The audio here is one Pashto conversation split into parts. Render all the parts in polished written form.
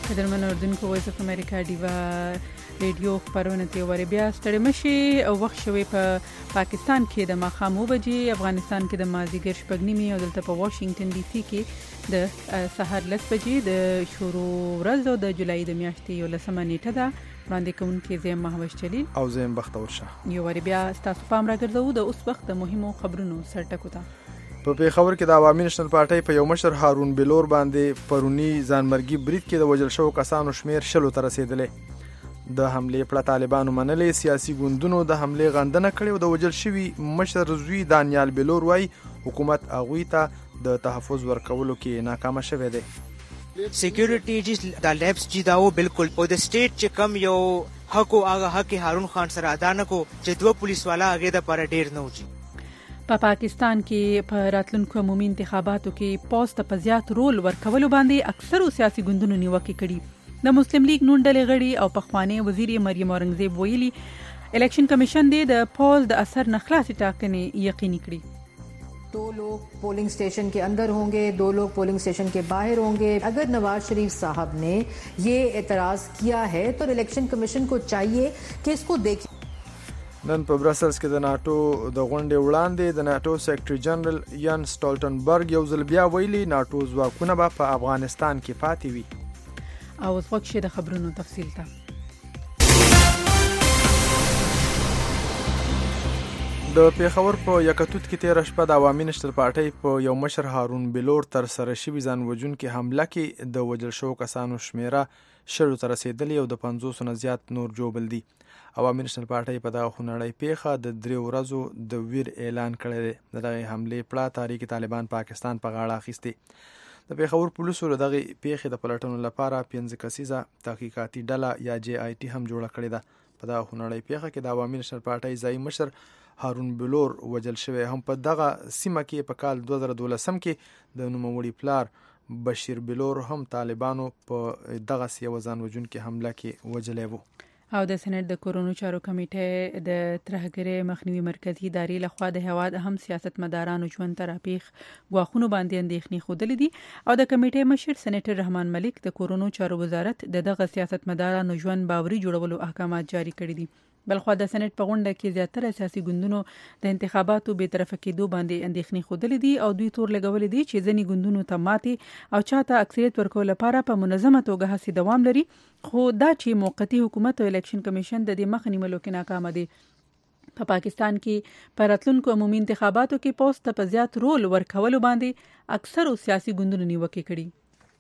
قدرمن اردوونکو وایس اف امریکا ډیوا ریډیو خبرونه ته وری بیا ستړي مشي او وخت شوي په پاکستان کې د ماښام 9 بجې، افغانستان کې د مازدیګر شپږ نیمې او دلته په واشنگټن ډي سي کې د سحر 10 بجې د شروع ورځ د جولای د میاشتې 11 نیټه ده. وړاندې کوونکې زه مهوش جلیل او زه بختور شاه. یو وری بیا تاسو پام راګرځو د اوس وخت د مهمو خبرونو سرټکو ته. په پیښور کې د عوامي نېشنل پارټۍ په یو مشر هارون بلور باندې پرونی ځانمرګي برید کې د وژل شوو کسانو شمیر 10 ته رسیدلې. د حملې پړه طالبانو منلې، سیاسي ګوندونو د حملې غندنه کړې او د وژل شوي مشر زوی دانیال بلور وايي حکومت هغوی ته د تحفظ ورکولو کې ناکامه شوی دی. سکیورټي چې د لیبس چې دا و بالکل او د سټیټ چې کم یو حق او هغه حق هارون خان سره ادا نه کو چې دوه پولیس والا هغه د پر ډیر نه وچی. په پاکستان کې په راتلونکو عمومي انتخاباتو کې پوسټ په زیات رول ورکولو باندې اکثرو سیاسي ګوندونو نیوکه کړې. د مسلم لیگ نون ډلې غړي او پخوانی وزیر مریم اورنګزیب ویلي الیکشن کمیشن د پول د اثر نه خلاص ټاکنې یقیني کړي. 2 लोग polling station के अंदर होंगे, 2 लोग पोलिंग स्टेशन के बाहर होंगे. अगर नवाज शरीफ साहब ने ये एतराज़ किया है तो इलेक्शन कमीशन को चाहिए कि इसको देखें. نن په برسلز کې د ناتو د غونډې وړاندې د ناتو سیکرټري جنرال یان سټولټنبرګ یو ځل بیا ویلي ناتو ځواکونه به په افغانستان کې پاتې وي. او اوس وخت شي د خبرونو تفصیل ته. د پیښور په یکتوت کې 13 شپه د عوامي نېشنل پارټۍ په یو مشر هارون بلور تر سره شوي ځان وژونکي حمله کې د وژل شوو کسانو شمیره 10 ته رسیدلې او د 500 نه زیات نور جوړل دي. عوامي نېشنل پارټۍ په دغه خونړۍ پیښه د 3 ورځو د ویر اعلان کړی دی. دغه حملې پړه تحریک طالبان پاکستان په غاړه اخیستې. د پیښور پولیسو دغه پیښې د پلټنو لپاره 15 کسیزه تحقیقاتي ډله یا جی آی ټي هم جوړه کړې ده. په دغه خونړۍ پیښه کې د عوامي نېشنل پارټۍ ځایي مشر هارون بلور وژل شوی. هم په دغه سیمه کې په کال 2012 کې د نوموړي پلار بشیر بلور هم طالبانو په دغه یو ځان وژونکي حمله کې وژلی وو. او د سېنات د کورونو چارو کمیټې د ترهګرۍ مخنیوي مرکزی ادارې لخوا د هیواد اهم سیاستمدارانو ژوند ته راپیښ ګواښونو باندې اندېښنې ښودلې دي. او د کمیټې مشر سېنیټر رحمان ملک د کورونو چارو وزارت د دغه سیاستمدارانو ژوند باوري جوړولو احکامات جاری کړي دي. بلخوا د سېنات په غونډه کې زیاتره سیاسي ګوندونو د انتخاباتو به طرفه کېدو باندې اندېښنې ښودلې دي او دوی تور لګولې دي چې ځینې ګوندونو ته ماتې او چاته اکثریت ورکول لپاره په منظمه توګه هڅې دوام لري، خو دا چې موقتی حکومت او الیکشن کمیشن د دې مخ نیولو کې ناکام دي. په پاکستان کې په راتلونکو عمومي انتخاباتو کې پوسټ په زیات رول ورکولو باندې اکثرو سیاسي ګوندونو نیوکه کړي.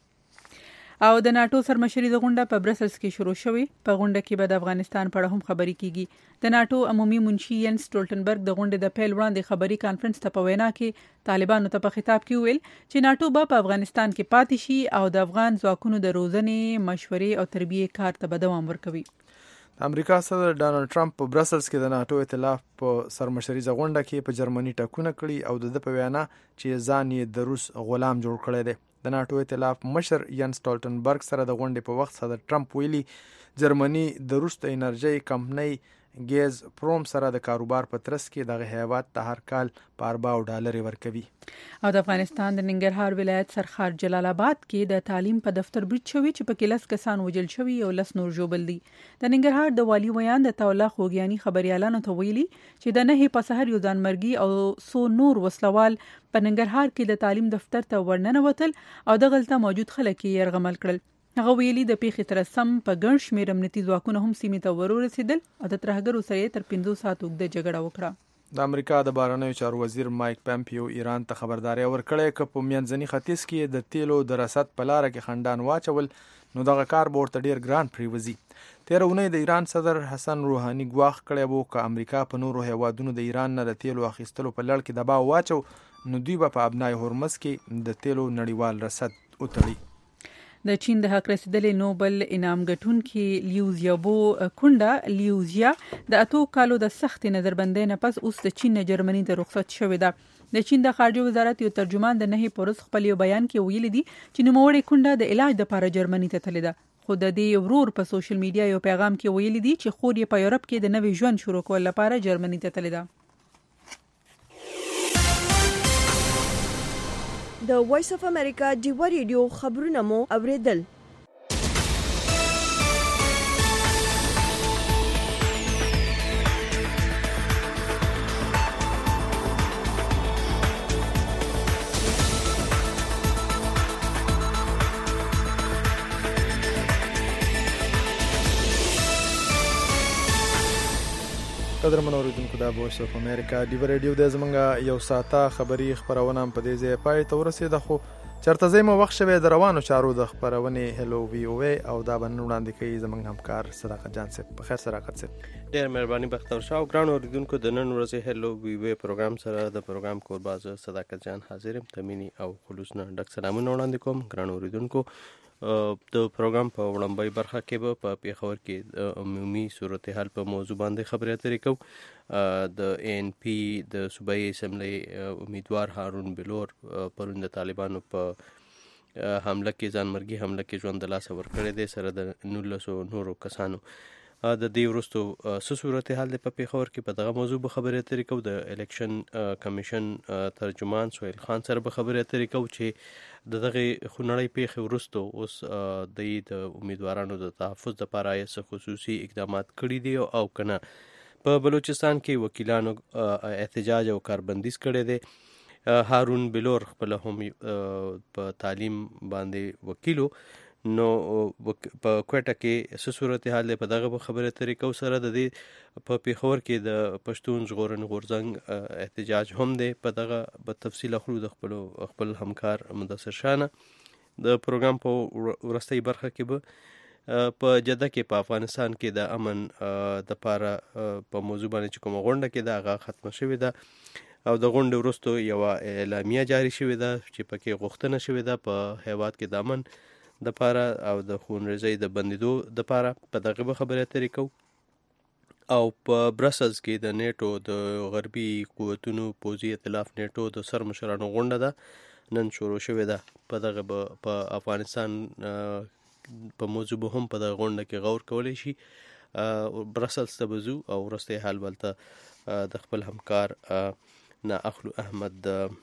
او د ناتو سرمشري د غونډه په برسلز کې شروع شوې. په غونډه کې به د افغانستان په اړه هم خبرې کیږي. د ناتو عمومي منشي یان سټولټنبرګ د غونډې د پیل وړاندې خبري کانفرنس ته په وینا کې طالبانو ته په خطاب کې ویل چې ناتو به په افغانستان کې پاتې شي او د افغان ځواکونو د روزنې، مشورې او تربیې کار ته به دوام ورکوي. د امریکا صدر ډانلډ ټرمپ په برسلز کې د ناتو ائتلاف په سرمشريزه غونډه کې په جرمني ټاکونه کړي او د په وینا چې ځان یې د روس غلام جوړ کړی دی. د ناتو ائتلاف مشر یان سټولټنبرګ سره د غونډې په وخت صدر ټرمپ ویلي جرمني د روس د انرژي کمپنۍ ګیز پروم سره د کاروبار په ترڅ کې دغه هیواد ته هر کال په $4 ورکوي. او د افغانستان د ننګرهار ولایت سرخار جلال آباد کې د تعلیم په دفتر برید شوی چې په کې 10 کسان وژل شوي او 10 نور ژوبل دي. د ننګرهار د والي ویان د تولا خوګیانی خبريالانو ته ویلي چې د 9 په سحر یو ځانمرګي او 100 نور وسلوال په ننګرهار کې د تعلیم دفتر ته ورننوتل او د غلطه موجود خلک یې يرغمل کړل. هغه ویلي د پیښې تر سم په ګڼ شمېر امنیتي ځواکونه هم سیمې ته ورسېدل او د ترهګرو سره تر 15 ساعت اوږده جګړه وکړه. د امریکا د بهرنیو چارو وزیر مایک پامپیو ایران ته خبرداري ورکړې چې په منځني ختیځ کې د تیلو د رسد په لار کې خندان واچول نو دغه کار به ورته ډیر ګران پریوزي. 13 اونۍ د ایران صدر حسن روحاني ګواښ کړی وو چې امریکا په نورو هیوادونو د ایران نه د تیلو اخیستلو په لړ کې دباو واچو نو دوی به په ابنای هرمز کې د تیلو نړیوال رسد وتړي. د چین د حق رسیدلې نوبل انعام ګټونکي لیوزیابو کونډه لیوزیا د 8 کالو د سخت نظربندۍ نه پس اوس د چین نه جرمني ته رخصت شوې ده. د چین د خارجه وزارت یو ترجمان د 9 پورس خپل یو بیان کې ویلي دي چې نوموړې کونډه د علاج لپاره جرمني ته تللې ده. خو د دې ورور په سوشل میډیا یو پیغام کې ویلي دي چې خور یې په یورپ کې د نوې ژوند شروع کول لپاره جرمني ته تللې ده. د وایس اف امریکا ډیوا ریډیو خبرونه مو اوریدل. قدرمن اوریدونکو دا وایس اف امریکا دی ریډیو د زمونږ یو ساعته خبری خبرونه په دې ځای پای ته ورسېده، خو چرته زمو وخت شوه د روانو چارو د خبرونه هلو وی او او دا باندې وړاندې کوي زمونږ همکار صداقت جان صاحب. په خیر صداقت صاحب. ډېر مهرباني بختور شاه او ګران اوریدونکو د نن ورځې هلو وی او پروګرام سره د پروګرام کورباز صداقت جان حاضرم. تمینی او خلوص نه ډک سلامونه وړاندې کوم ګران اوریدونکو. د پروګرام په وړاندې برخه کې به په پیښور کې عمومي صورتحال په موضوع باندې خبرې اترې کوو. د ان پی د صوبایي اسمبلی امیدوار هارون بلور پرون د طالبانو په حمله کې ځانمرګي حمله کې ژوند د لاسه ورکړی دی سره د 19 نورو کسانو. د دې وروستو څه صورتحال دی په پیښور کې، په دغه موضوع به خبرې اترې کوو. د الیکشن کمیشن ترجمان سهیل خان سره به خبرې اترې کوو چې د دغه خونړۍ پیښې وروستو اوس د امیدوارانو د تحفظ لپاره یې خصوصي اقدامات کړي دي او کنه. په بلوچستان کې وکیلانو احتجاج او کاربندیز کړی دی. هارون بلور خپل هم په تعلیم باندې وکیلو، نو په کوټه کې څه صورتحال دی په دغه خبرې اترې کوو. سره د دې په پیښور کې د پښتون ژغورنې غورځنګ احتجاج هم دی، په دغه په تفصیل اخلو د خپل همکار مدثر شانه. د پروګرام په وروستۍ برخه کې به په جده کې په افغانستان کې د امن د پاره په موضوع باندې چې کومه غونډه کې ده هغه ختمه شوې ده او د غونډې وروسته یو اعلامیه جاری شوې ده چې پکې غوښتنه شوې ده په هیواد کې د امن د پاره او د خونریزۍ د بندیدو د پاره. په دغه به خبرې اترې کوو. او په برسلز کې د نیټو د غربي قوتونو پوځي ائتلاف نیټو د سرمشرانو غونډه ده نن شروع شوې ده. په دغه په افغانستان په موضوع به هم په دغه غونډه کې غور کولی شي. برسلز ته بزو او وروستی حال بلته د خپل همکار نه اخلو احمد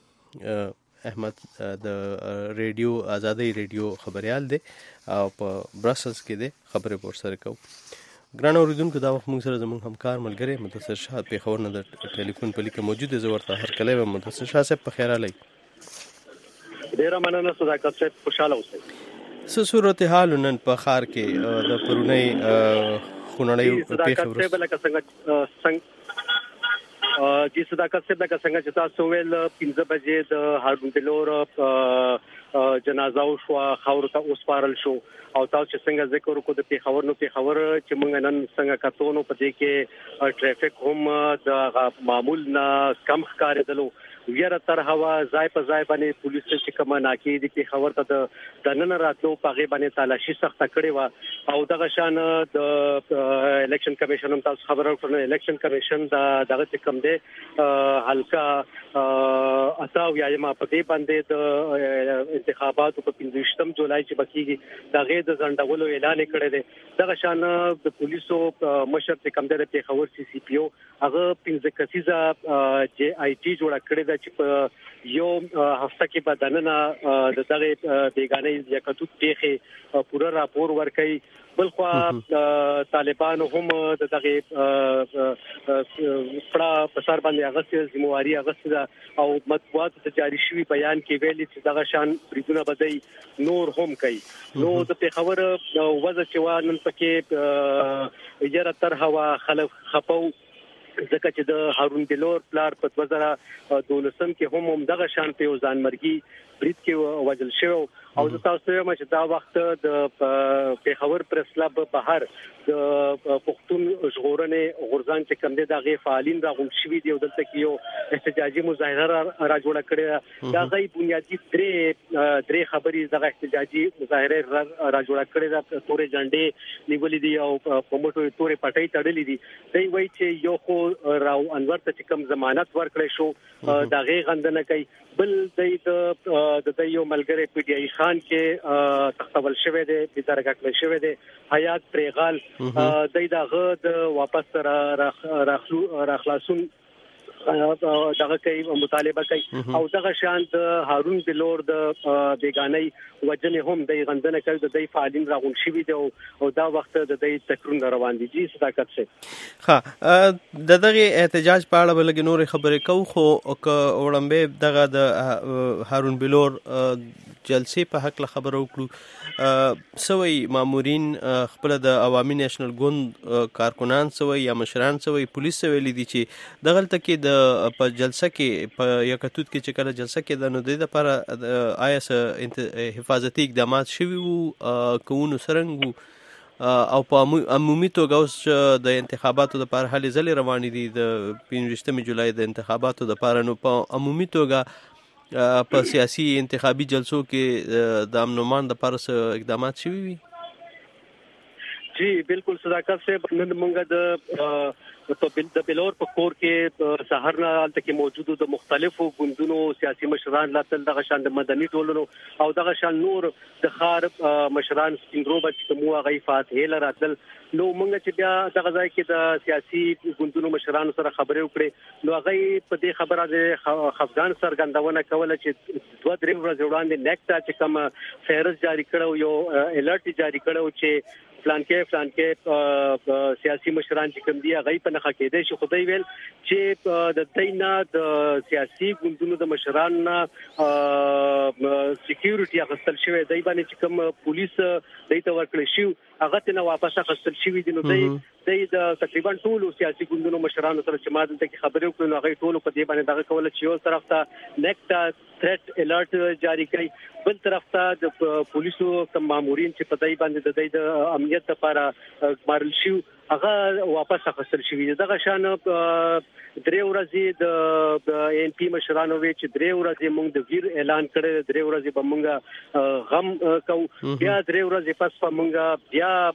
د ریډیو آزادۍ ریډیو خبريال دی او په برسلز کې دی خبرې پور سره کوو. ګران اوریدونکو دا وخت موږ سره زموږ همکار ملګری مدثر شاه پیښور نه د ټلیفون په لیکه موجود دی. زه ورته هرکلی وم. مدثر شاه صاحب په خیر علي. ډیره مننه صداقت صاحب، خوشاله اوسئ. څه صورتحال نن په ښار کې د پرونی خونړۍ پیښې وروسته جی صداقت صاحب لکه څنګه چې تاسو ویل 15 بجې د هارون بلور جنازه شو خاور ته وسپارل شو او تاسو چې څنګه ذکر وکړو د پیښور چې موږ نن څنګه کتونو په دې کې ټریفیک هم د معمول نه کم ښکارېدلو. ویره تر هوا ځای په ځای باندې پولیس چې کومه ناکې دي پیښور ته د نن راتلو په غي باندې تلاشي سخت کړي و او دغه شان د الیکشن کمیشن هم تاسو خبرو کړو. الیکشن کمیشن دغه کم دی حلقه اتاو یا ما په دې باندې د انتخاباتو په 15 جولای چې بکیږي دغه د ځندولو اعلان کړی دی. دغه شان د پولیسو مشر چې کم دی پیښور سی پی او هغه 15 کسیزه جی آی ټی جوړ کړی دا چې په یو هفته کې بدننه د دغه بیگانې یکتوت پیښې پوره راپور ورکړي. بلخوا طالبانو هم د دغه پړه په سر باندې هغه ذمہواری هغه او مطبوعات ته جاری شوی بیان کې ویلي چې دغه شان بریدونه بدای نور هم کوي. نو د پیښور وضع چې وانن پکې یره تر هوا خلک خپو ځکه چې د هارون بلور پلار په 2012 کې هم دغه شان په ځانمرګي برید کې وژل شو او تاسو یې چې دا وخت د پیښور پریس کلب بهر د پښتون ژغورنې غورځنګ چې کوم دي دغه فعالین راغون شوي دي او دلته کې یو احتجاجي مظاهره را جوړه کړې. دا غي بنیادی درې خبرې دغه احتجاجي مظاهره را جوړه کړې ده. تورې جنډې نیولې دي او په موټو تورې پټۍ تړلې دي. دوی وایي چې یو خو راو انور ته کوم ضمانت ورکړی شو دغه غندنه کوي، بل د یو ملګری پی ډی آی خان کې تختول شوی دی د درګه شوی دی حیات پریغال دغه د واپس را خلاصون دغه کوي مطالبه کوي او دغه شان د هارون بلور د بیگانۍ وجنه هم د غندنه کوي د دې فعالین راغون شوی دی او دا وخت د دې تکرون روان دي جی صداقت سه ها د دغه احتجاج په اړه بلګ نور خبرې کو خو وړاندې دغه د هارون بلور جلسې په حق له خبرو وکړو سوي مامورین خپل د عوامي نېشنل ګوند کارکونان سوي یا مشران سوي پولیس سوي لیدي چې دغه تلکه د په جلسه کې په یکتوت کې چې کله جلسه کې د نو د لپاره آیا حفاظتي اقدامات شوي وو کوونو سرنګ او په عمومي توګه اوس د انتخاباتو لپاره هلې ځلې روانې دي د 15 جولای د انتخاباتو لپاره نو په عمومي توګه په سیاسي انتخابي جلسو کې د امنومان د لپاره اقدامات شوي وي جی بالکل صداقت سے نن مونږ د بلور په کور کې سحر نه حالت کې موجودو د مختلفو ګوندونو سیاسي مشران لاتل دغه شان د مدني ټولنو او دغه شان نور د خار مشران سپینګرو بچ کومه غي فاتحه لراتل نو مونږ چې بیا دغه ځای کې د سیاسي ګوندونو مشرانو سره خبرې وکړې نو هغه په دې خبره د خفګان سرګندونه کوله چې 2-3 ورځې وړاندې نیکټا چې کوم فهرست جاری کړو یو الرټ جاری کړو چې فلان کې سیاسي مشران چې کوم دی هغه په نخښه کېدې شي خدای ویل چې د دینا د سیاسي ګوندونو د مشران سکیورټي اخستل شوی دی باندې چې کوم پولیس دایته ورکړل شي هغه ته واپس اخستل شوی دی نو د تقریبا ټول سیاسي ګوندونو مشرانو سره چې ماده ته خبرې وکړو نو هغه ټول په دې باندې دغه کول چې یو طرف ته نیکټا تھریټ الرټ جاری کړي بل طرف ته د پولیسو کوم مامورین چې په دای باندې د امنیت لپاره مارل شو هغه واپس اخستل شوی دغه شان 3 ورځې د ان پی مشرانو وی چې 3 ورځې موږ د ویر اعلان کړی 3 ورځې به موږ غم کو بیا 3 ورځې پس په موږ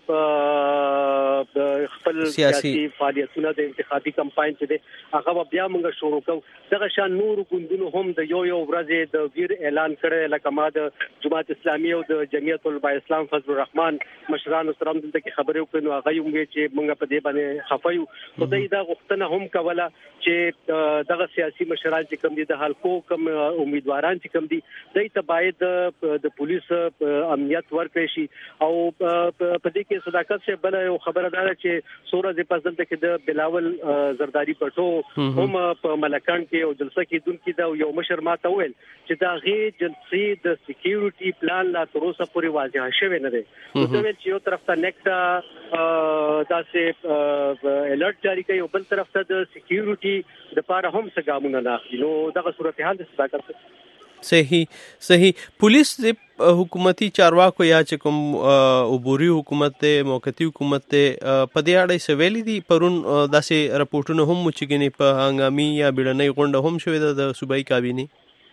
بیا خپل سیاسي فعالیتونه د انتخابي کمپاین چې ده هغه بیا موږ شروع کو دغه شان نور ګوندونو هم د یو ورځې د ویر اعلان کړی لکه ما د جماعت اسلامي او د جمعیت العلماء اسلام فضل الرحمن مشرانو سره هم دلته کې خبرې وکړو هغه یو چې موږ په دې باندې خفایو خدای دا غوښتنه هم کوله چې دغه سیاسي مشران چې کوم دي د حلقو کوم امیدواران چې کوم دي دای ته باید د پولیس امنیت ورکړي شي او په دې کې صداقت سے بل یو خبره ده چې سورج پسند کې د بلاول زرداری پټو هم په ملکان کې او جلسه کې دن کې دا یو مشر ماته ویل چې دا غي جلسې د سکیورټي پلان لا تر اوسه پورې واضح شوی نه دی نو څه چې یو طرف ته نیکټا دا سه الرټ جاری کوي او بل طرف ته د سکیورټي د پاره هم څه ګامونه نه اخلي نو دغه صورتحال د صداقت صحیح پولیس حکومتي چارواکو یا چې کوم عبوري حکومت ته موقتی حکومت ته په دې اړه سویلي دي پرون داسې راپورټونه هم چې ګنې په هنګامي یا بیړنۍ غونډه هم شوې د صوبایي کابینه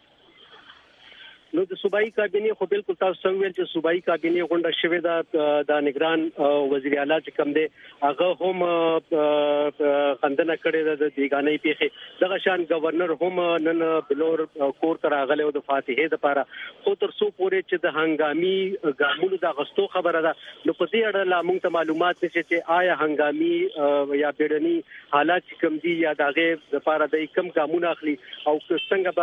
نو د صوبایي کابینه خو بالکل تاسو څنګه ویل چې صوبایي کابینه غونډه شوې د نگران وزیر اعلی چې کوم دی هغه هم خندنه کړې د بیگانۍ پیخه دغه شان گورنر هم نن بلور کور تر غلې او د فاتحه لپاره خو تر څو پورې چې د هنګامي ګامونو د غستو خبره ده نو په دې اړه لا موږ ته معلومات نشته چې آیا هنګامي یا بیړني حالات کوم دي یا دغه لپاره د کم ګامونه اخلي او څنګه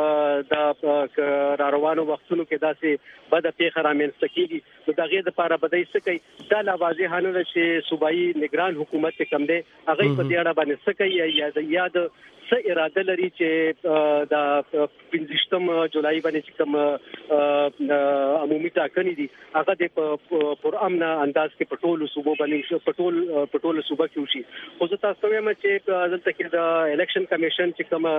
به د روانو وختونو کې داسې بد پیښه رامنځته کیږي نو دغه لپاره بدای څه کوي دا لا واضح نه چې صوبایي نگران حکومت کم دی هغه په دې اړه باندې څه کوي یا د څه اراده لري چې د 15 جولای باندې کوم عمومي ټاکنې دي هغه د پر امن انداز کې پټول صوبو باندې پټول صوبه کې وشي خو زه تاسو وایم چې دلته کې د الیکشن کمیشن چې کوم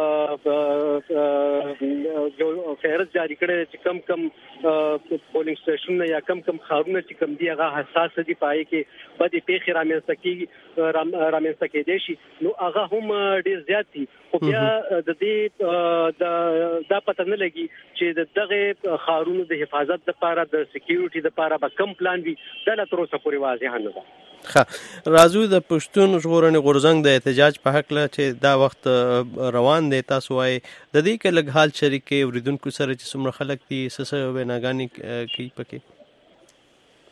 یو فهرست جاری کړی چې کم پولینګ سټیشن یا کم خارونه چې کم دی هغه حساس دي پای کې بده پیښه رامنځته کېدې شي نو هغه هم ډیر زیات دي خو بیا د دې دا پته نه لګي چې دغه خارونو د حفاظت لپاره د سکیورټي لپاره به کم پلان وي دا لا تر اوسه پورې واضح نه ده راځو د پښتون ژغورنې غورځنګ د احتجاج په حق له چې دا وخت روان دی تاسو وايي د دې کې لږ حال شریک کې اوریدونکو سره چې څومره خلک دي سسه ویناګانی کوي پکې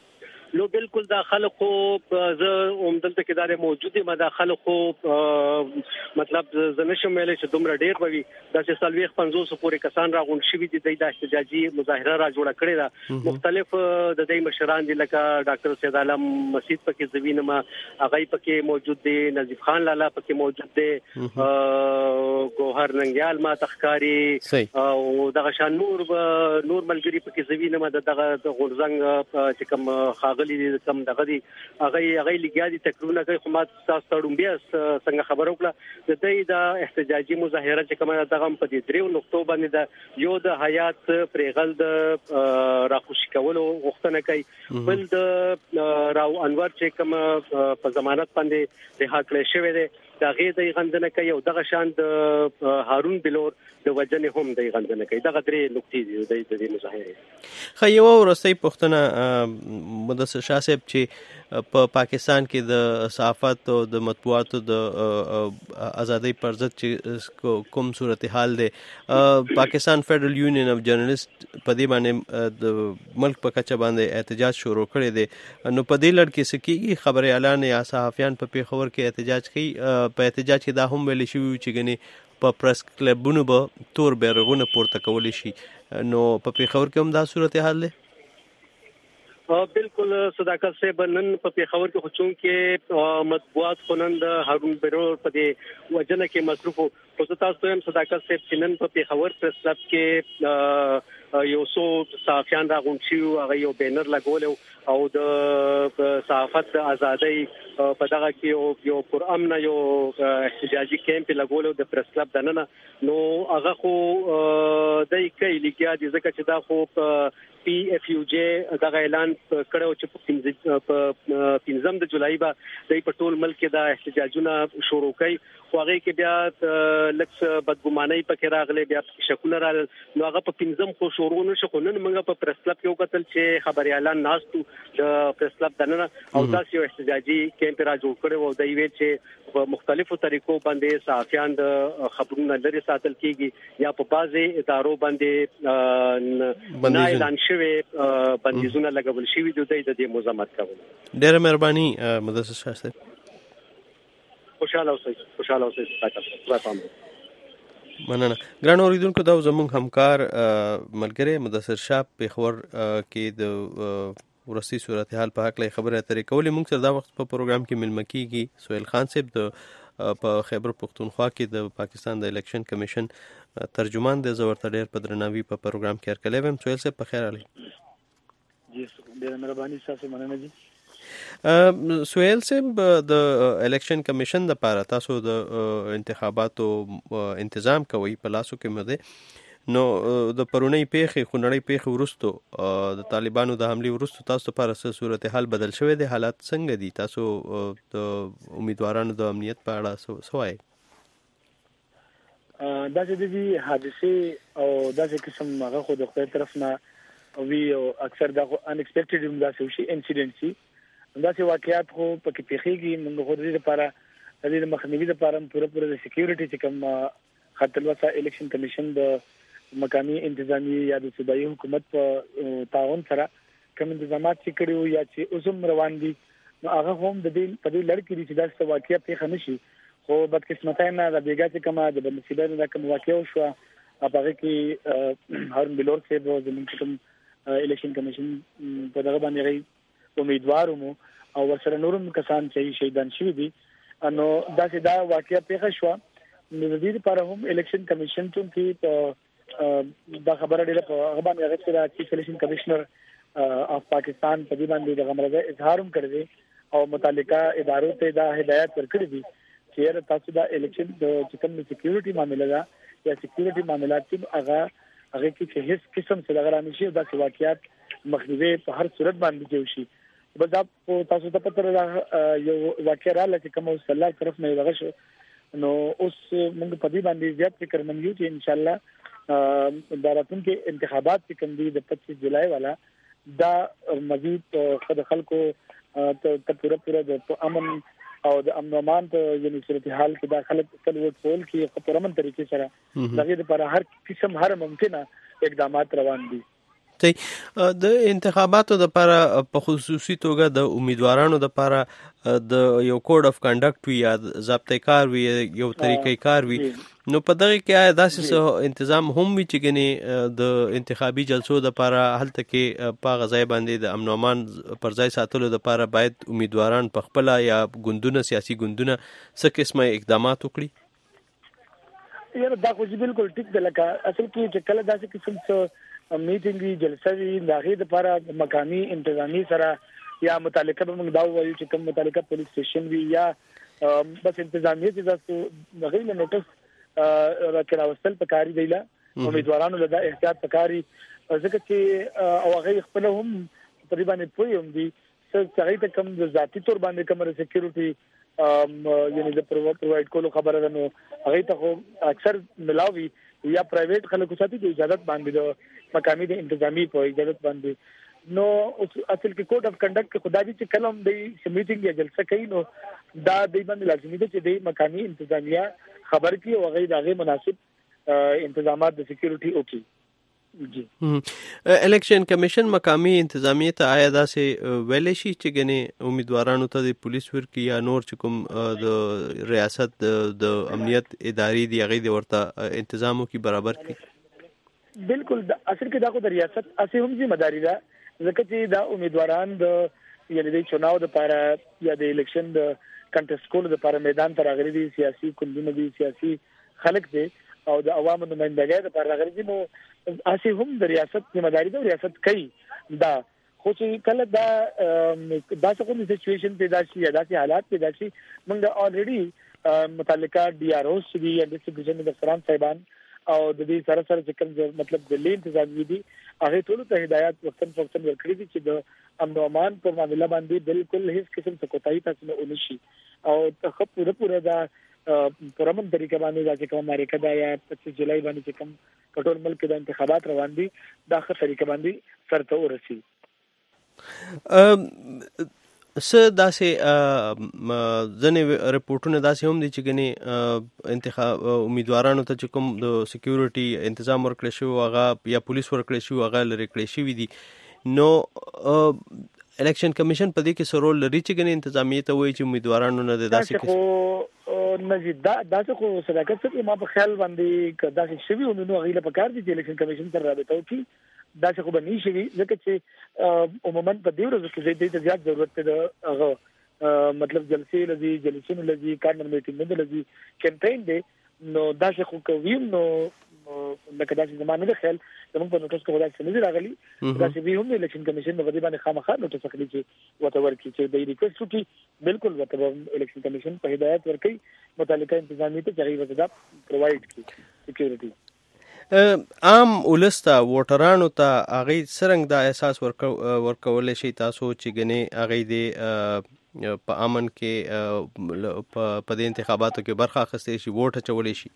نو بالکل دا خلکو زه عمدلته کې دار موجوده ما دا خلکو مطلب زه نشم ویلای چې دومره ډیر بوي دا چې سلويخ 500 پورې کسان راغون شوي دي د احتجاجي مظاهره را جوړه کړې ده مختلف د دې مشران دي لکه ډاکټر سید عالم مسجد پکې زوینما هغه پکې موجود دي نظیف خان لالا پکې موجود دي ګوهر ننګیال ما تخکاری او دغه شان نور ملګری پکې زوینما دغه غورزنګ چې کوم خاغلی کم دغه دي هغه لګیا دي تکرونه کوي خو ما تاسو ته بیا څنګه خبر وکړه د دې د احتجاجي مظاهره چې کومه دغه په دې درو نقطو باندې د یو د حیات پرېغل د راخوشي کولو غوښتنه کوي بل د راو انور چې کوم په ضمانت باندې رها کړی شوی دی دا غي د غندنه کوي او دغه شان د هارون بلور د وجنه هم د غندنه کوي دغه درې نقطې دي د دې مظاهره خو یو ورستۍ پښتنه مدثر شاه صاحب چې په پاکستان کې د صحافت او د مطبوعاتو د ازادۍ پر ضد چې کوم صورتحال دی پاکستان فیډرل یونین اف جرنالست په دې باندې د ملک په کچه باندې احتجاج شروع کړی دی نو په دې لړ کې سکیږي خبري اعلان یا صحافیان په پیښور کې احتجاج کوي په احتجاج کې دا هم ویل شي چې غني په پریس کلبونو به تور بیرغونه پورته کول شي نو په پیښور کې هم دا صورتحال دی بالکل صداقت سے بنن په پیښور کې خو چون کې مطبوعات خنند هارون بلور په دې وجنه کې مصروف او تاسو هم صداقت سے چنن په پیښور پریس کلب کې یو څو صحافیان راغون شي هغه یو بینر لګول او د صحافت ازادۍ په دغه کې یو پرامن یو احتجاجي کیمپ لګول د پریس کلب دننه نو هغه خو دای کې لګیا دي ځکه چې دا خو پی اف یو جی دا اعلان کړو چې په 15 د جولای به د ټول ملک کې دا احتجاجونه شروع کړي خو هغه کې بیا لکس بدګمانۍ پکې راغلي بیا شکونه را نو هغه په 15 خو شروع نشو خو نن موږ په پریس کلب کې وکتل چې خبري اعلان ناستو د پریس کلب دننه او تاسو یو احتجاجي کیمپ را جوړ کړو او د ویل چې په مختلفو طریقو باندې صحافیان د خبرونو لري ساتل کیږي یا په بازي ادارو باندې نه اعلان شوی بندیزونه لګول شوی د دې مزامت کول ډېر مهرباني مدثر شاه صاحب خوشاله اوسئ تاسو مننه ګران اوریدونکو دا زموږ همکار ملګری مدثر شاه پیښور کې د ورستی صورتحال په حق له خبره اترې کولې موږ سره دا وخت په پروګرام کې ملمه کیږي سہیل خان صاحب د په خیبر پختونخوا کې د پاکستان د الیکشن کمیشن ترجمان د زورته ډېر په درناوي په پروګرام کې ارکلې وم سہیل صاحب په خیر علي جی ډېر مهرباني تاسو مننه جی سہیل صاحب د الیکشن کمیشن د لپاره تاسو د انتخاباتو تنظیم کوي په لاسو کې مده نو د پرونی پیښې خونړۍ پیښې ورستو د طالبانو د حمله ورستو تاسو لپاره څه صورتحال بدل شوی دی حالات څنګه دي تاسو د امیدوارانو د امنیت په اړه سوای دا چې د حادثه او دا چې قسم هغه خو د خپل طرف نه وی او اکثر دا ان ایکسپیکټډ هم دا شي انسیډنټ سي دا چې واقعیات خو پکې پیښیږي موږ خو د دې لپاره د دې مخنیوي لپاره پوره د سکیورټي چې کوم خاطر وسه الیکشن کمیشن د مقامی انتظامی یا د صوبایي حکومت په تعاون سره کوم انتظامات چې کړیو یا چې اوسم روان دي نو هغه هم د دې په دې لړ کې چې دا واقعیا پیښه نشي خو بدقسمتۍ نه د بیګا چې کومه د بنسبت د کوم واقعیا شو هغه کې هارون بلور صاحب زموږ کوم الیکشن کمیشن په دغه باندې امیدوار مو او ورسره نورم کسان چې شهیدان شوي دي نو دا چې دا واقعیا پیښه شو نو د دې لپاره هم الیکشن کمیشن چې دا خبره ډیره په هغه باندې هغه چې چیف الیکشن کمشنر اف پاکستان په دې باندې د غمرزه اظهار هم کړی او متعلقه ادارو ته دا هدایت ورکړي دي چې تاسو دا الیکشن د کوم سکیورټي معاملې دا یا سکیورټي معاملات کې هغه کې هیڅ قسم څه لګرا نشي دا واقعیت مخنیوي په هر صورت باندې کېږي شي بل دا تاسو ته پته راغلی یو واقعیا راځي چې کوم وسله طرف نه لغه شو نو اوس موږ په دې باندې زیات فکر من یو چې ان شاء الله د راتلونکي انتخابات چې کوم دي د 25 جولای والا دا مزید خلکو ته پوره د امن او د امن امان په یعنی صورتحال کې دا خلک خپل ووټ پول کې په امن طریقې سره دغه لپاره هر قسم هر ممکنه اقدامات روان دي د انتخاباتو لپاره په خصوصي توګه د امیدوارانو لپاره د یو کوډ اف کنډکټ وي یا ضابطه کار وي یو طریقې کار وي نو په دغه کې داسې انتظام هم وي چې ګنې د انتخابي جلسو لپاره هلته کې په غځای باندې د امن او امان پر ځای ساتلو لپاره باید امیدواران په خپل یا ګوندونه سیاسي ګوندونه څه قسمه اقدامات وکړي یاره دا خو بالکل ټیک ده لکه اصل کې چې کله داسې قسم څه میټینګ وي جلسه وي د هغې لپاره مقامي انتظامي سره یا متعلقه به موږ دا ووایو چې کوم متعلقه پولیس سټیشن وي یا بس انتظامیه چې تاسو هغې له نوټس راکراوستل پکاري دی له امیدوارانو له دا احتیاط پکاري ځکه چې او هغې خپله هم په دې باندې پوه هم دي هغې ته کوم د ذاتي طور باندې کوم سکیورټي یعنی د پرووایډ کولو خبره ده نو هغې ته خو اکثر ملاوي یا پرایویټ خلکو ساتي د اجازت باندې د مقامي د انتظامی په اجازت باندې نو اصل کې کوډ اف کنډکټ کې خدای دې چې کلم دی میټینګ یا جلسه کوي نو دا د باندې لازمي ده چې د مقامي انتظامیه خبر کی او هغه مناسب انتظامات د سکیورټي وکړي جی الیکشن کمیشن مقامی انتظامیه ته آیا داسې ویلې شي چې ګنې امیدوارانو ته د پولیس ورکی یا نور چې کوم د ریاست د امنیت ادارې دی هغه د ورته انتظامو کی برابر کړي بالکل اصل کې دا کو د ریاست اسې هم ذمہ داری ده ځکه چې دا امیدواران د یعنی د چوناو د لپاره یا د الیکشن د کنټیسټ کولو د لپاره میدان ته راغلي دي سیاسي کلونه دي سیاسي خلک دي او د عوامو نمائندګۍ د لپاره راغلي دي نو اسې هم د ریاست ذمہ داری ده ریاست کوي دا خو چې کله دا څه کوم سچويشن پیدا شي یا داسې حالات پیدا شي موږ الریډي متعلقه ډي آر اوس دي یا ډیسټریکټ د فرانس صاحبان او د دې سره سره چې کوم مطلب د لې انتظام دي هغه ټول ته هدایت وختن ورکړي دي چې د امن او امان په معاملې باندې بالکل هیڅ قسم څه کوتاهي تاسو نه ونشي او پوره دا پرمن طریقه باندې دا چې کوم امریکا دا یا 25 جولای باندې چې کوم کټول ملک د انتخابات روان دي دا ښه طریقه باندې سرته ورسي داسې ځنې رپورټونه داسې هم دي چې ګنې انتخاب امیدوارانو ته چې کوم د سکیورټي تنظیم ورکړل شوی هغه یا پولیس ورکړل شوی هغه لري کړی شوی دي نو الیکشن کمیشن په دې کې څه رول لري چې ګنې انتظامیه ته وایي چې امیدوارانو نه داسې کې نجید دا څه خو صداقت څه ما په خیال باندې داسې شوی نو هغه له پکار دي چې الیکشن کمیشن سره رابطه وکړي دا څه خو به نه شي ځکه چې عموما په دې ورځو کې د زیات ضرورت ده هغه مطلب جلسې لذي جلسې لذي کارنر میټینګ لذي کمپاین دی نو دا څه خو کوي نو لکه دا چې زمانه د خیال زموږ په نوټس کې ولا څه نه راغلي دا چې به هم الیکشن کمیشن په دې باندې خامخا نوټس اخلي چې وته ورکړي چې د ریکوست وکړي بالکل وته الیکشن کمیشن په هدایت ورکړي متعلقه انتظامی ته چې هغه وته پرووایډ کړي سکیورټي عام ولسته ووټرانو ته هغه څرنګه د احساس ورکول شي تاسو چې ګنې هغه دی په امن کې په دې انتخاباتو کې برخه اخیستې شي ووټ اچولی شي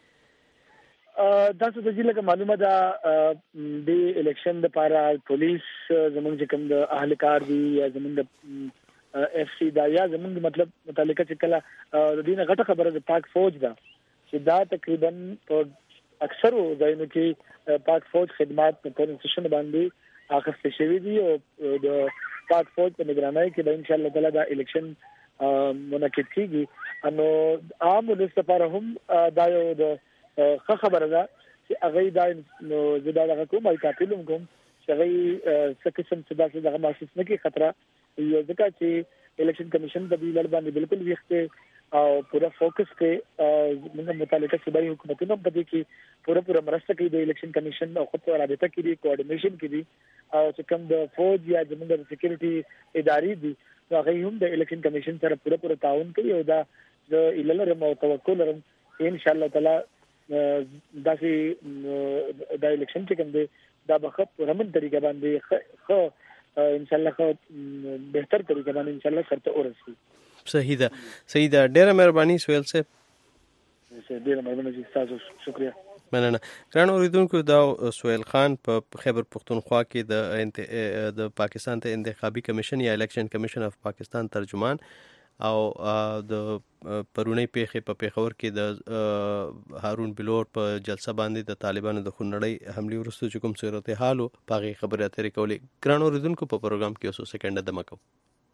دا څه د لکه معلومه ده د الیکشن لپاره پولیس زموږ چې کوم د اهلکار دي یا زموږ د اف سی دا یا زموږ مطلب متعلقه چې کله د دې غټه خبره د پاک فوج ده چې دا تقریبا په اکثرو ځایونو کې پاک فوج خدمات په پولیس سټیشن باندې اخیستل شوی دي او د پاک فوج په نگرانۍ کې به ان شاء الله تعالی دا الیکشن منعقد کیږي نو عام ولس لپاره هم دا یو د خبره ده چې هغه دا زدا دغه کوم او کاپیلم کوم چې هغه څه قسم څه داسې دغه محسوس نه کی خطر یو ځکه چې الیکشن کمیشن د دې لړ باندې بالکل ویښته او پورا فوکس کې موږ متعلقه صوبایي حکومتونو په دې کې پورا مرسته کوي د الیکشن کمیشن او خپل رابطه کوي کوارډینیشن کوي او چې کوم د فوج یا زموږ د سکیورټي ادارې دي هغه هم د الیکشن کمیشن سره پورا تعاون کوي او دا د ایللرم او توکل لرم ان شاء الله تعالی دا چې دا الیکشن چې کوم دی دا به په رمن طریقه باندې خو ان شاء الله خو بهتر طریقه باندې ان شاء الله سره ورسي صحیح ده ډیره مهرباني سویل صاحب ډیره مهرباني تاسو شکریہ مننه ګران اوریدونکو دا سویل خان په خیبر پختونخوا کې د پاکستان ته انتخابي کمیشن یا الیکشن کمیشن اف پاکستان ترجمان او د پرونی پیښې په پیښور کې د هارون بلور په جلسه باندې د طالبانو د خونړۍ حملې وروسته چې کوم صورتحال و په هغې خبرې اترې کولې. ګرانو اورېدونکو په پروګرام کې یو څو سکنډه دمه کوو.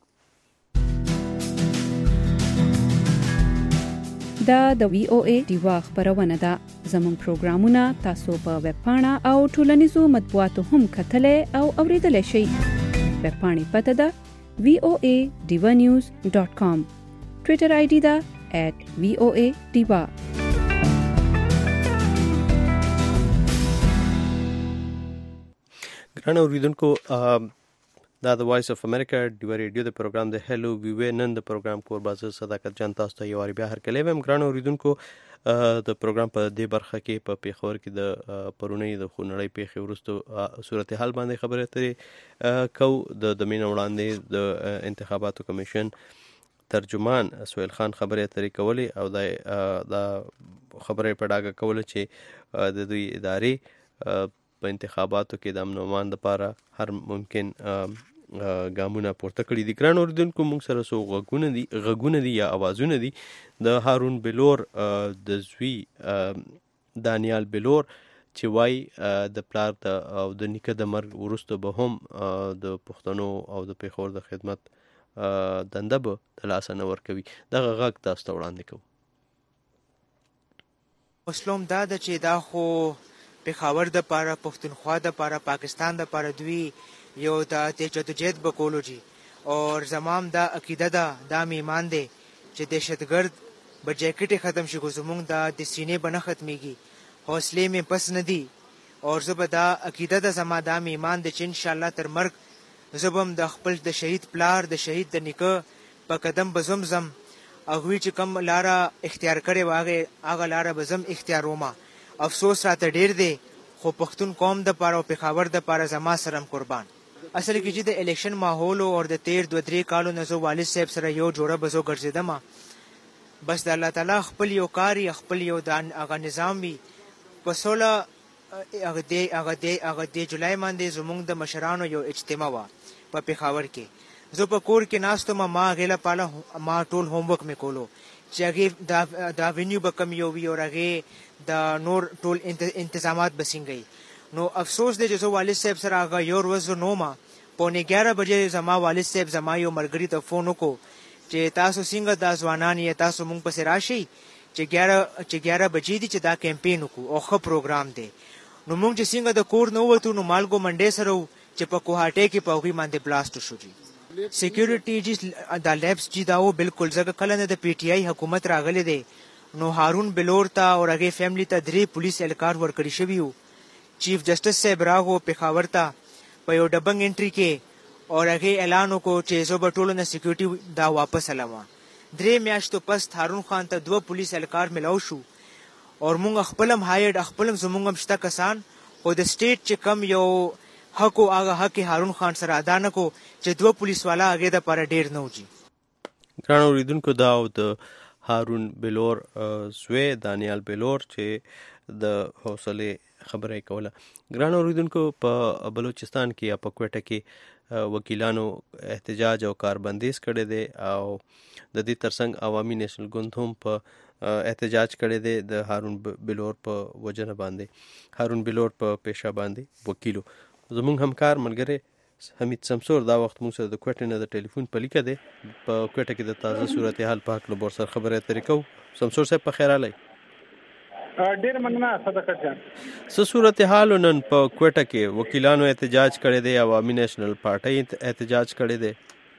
دا د وی او ای ډیوا خبرونه ده. زموږ پروګرامونه تاسو په ویب پاڼه او ټولنیزو مطبوعاتو هم کتلای او اوریدلای شئ. ویب پاڼې پته ده voadivanews.com. ټویټر آی ډي ده @voadiva. ګرانو اوریدونکو دا د وایس اف امریکا ډیوا ریډیو د پروګرام د هلو وی وی نن د پروګرام کوربازه صداقت جان تاسو ته یو واری بیا هرکلی ویم. ګرانو اوریدونکو د پروګرام په دې برخه کې په پیښور کې د پرونی د خونړۍ پیښې وروسته صورتحال باندې خبرې اترې کوو. د مینه وړاندې د انتخاباتو کمیشن ترجمان سهیل خان خبرې اترې کولې او دا خبرې په ډاګه کوله چې د دوی ادارې په انتخاباتو کې د امن امان لپاره هر ممکن ګامونه پورته کړي دي. ګران اوریدونکو موږ سره څو غږونه دي یا اوازونه دي د هارون بلور د زوی دانیال بلور چې وایي د پلار او د نیکه د مرګ وروسته به هم د پښتنو او د پیښور د خدمت دنده به د لاسه نه ورکوي. دغه غږ تاسو ته وړاندې کوو. مسلم دا ده چې دا خو پیښور د پاره پښتونخوا د پاره پاکستان د پاره دوی یو د جدوجہد بکولو جی اور زمام دا عقیده دا ایمان دی چې دهشتګرد به جیکټ ختم شي زمونږ د سینې بنه ختميږي حوصله مې پس نه دی اور زب دا عقیده د زما دا ایمان دی چې ان شاء الله تر مرګ زبم د خپل د شهید پلار د شهید د نیکه په قدم بزمزم اغوی چې کم لارا اختیار کړي واغه هغه لارا بزم اختیار ومه. افسوس راته ډیر دی خو پښتون قوم د پاره او پیښور د پاره زما سرم قربان. اصل کې چې د الیکشن ماحول او د 13 کالو نه زو والد صاحب سره یو جوړه بزو ګرځیدم. بس د الله تعالی خپل یو کاری خپل یو د هغه نظام وی په 16 هغه د جولای باندې زموږ د مشرانو یو اجتماع وا په پیښور کې. زه په کور کې ناستم ما غیله پاله ما ټول هوم ورک مې کولو چې هغه دا وینیو به کم یو وی او هغه د نور ټول انتظامات بسنګي. نو افسوس دی چې والد صاحب سره هغه یو ورځ نو ما پونه 11 بجې زما والد صاحب زما یو مرګري ته فون وکړو چې تاسو څنګه د ځوانان یې تاسو مونږ پسې راشي چې 11 بجې دي چې دا کمپین وکړو او ښه پروګرام دی. نو مونږ چې څنګه د کور نه وته نو مالګو منډې سره چې په کوهاټه کې په وی باندې بلاست شو جی. سکیورټي جی دا لیبس جی دا و بالکل ځکه کله نه د پی ټی آی حکومت راغله دی نو هارون بلور ته او هغه فیملی ته 3 پولیس اهلکار ورکړی شوی وو. چیف جسټس صاحب راغو پیښور ته په یو ډبنګ انټری کې او هغه اعلان وکړو چې زه به ټولو نه سکیورټي دا واپس علما. 3 میاشتو پس هارون خان ته 2 پولیس اهلکار ملاو شو اور مونږ خپلم هایډ خپلم زمونږم شته کسان او د سټیټ چې کم یو حق او هغه حق هارون خان سره ادا نه کو چې 2 پولیس والا هغه د پر ډیر نه وږي. ګران اوریدونکو دا د هارون بلور زوی دانیال بلور چې د حوصله خبره کوله. ګران اوریدونکو په بلوچستان کې یا په کوټه کې وکیلانو احتجاج او کاربندیز کړی دی او د دې ترڅنګ عوامي نیشنل ګوند هم په احتجاج کړی دی د هارون بلور په وجنه باندې. هارون بلور په پیشه باندې وکیلو. زموږ همکار ملګری حمید سمسور دا وخت موږ سره د کوټې نه د ټلیفون په لیکه دی په کوټه کې د تازه صورتحال په حق له بور سره خبرې اترې کوو. سمسور صاحب په خیر علي. ډیر مننه صدقه جان. څه صورتحال نن په کوټه کې وکیلانو احتجاج کړی دی عوامي نیشنل پارټي احتجاج کړی دی.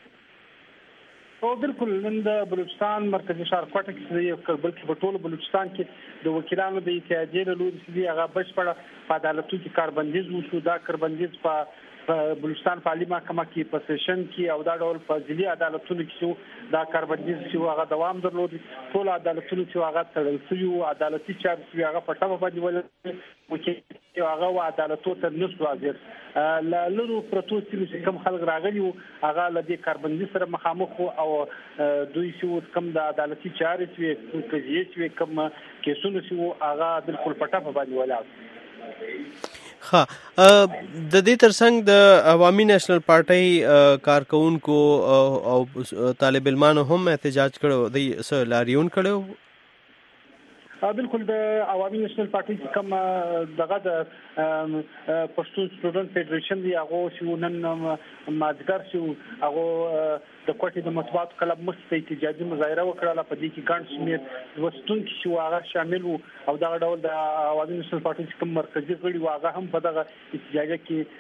او بالکل نن د بلوچستان مرکزی ښار کوټه کې یو بلکې په ټول بلوچستان کې د وکیلانو د اتحادیې له لوري چې هغه بشپړه په عدالتو کې کاربندیز وشو. دا کاربندیز په بلوچستان عالی محکمه کې په سیشن کې او دا ډول په ځلي عدالتونو کې دا کاربندیز چې هغه دوام درلود. ټول عدالتونو چې هغه تړل شوی او عدالتي چارې چې هغه په ټاپه باندې ول وکیل هغه عدالتو ته نشو حاضر. لرو پروتو چې کوم خلک راغلي هغه له دې کاربندیز سره مخامخ او دوی چې کوم د عدالتي چارې چې قضیې چې کوم کیسونه چې هغه بالکل په ټاپه باندې ولاړ. ها د دې ترڅنګ د عوامي نېشنل پارټۍ کارکونکو او طالب علمانو هم احتجاج کړو د لاریون کړو. بالکل د عوامي نېشنل پارټۍ چې کوم دغه د پښتون سټوډنټ فدریشن دی هغه چې نن مازدیګر شو هغه د کوټې د مطبوعاتو کلب مخې احتجاجي مظاهره وکړه. په دې کې ګڼ شمېر لوستونکي چې هغه شامل وو او دغه ډول د عوامي نېشنل پارټۍ چې کوم مرکزي غړي وو هغه هم په دغه احتجاج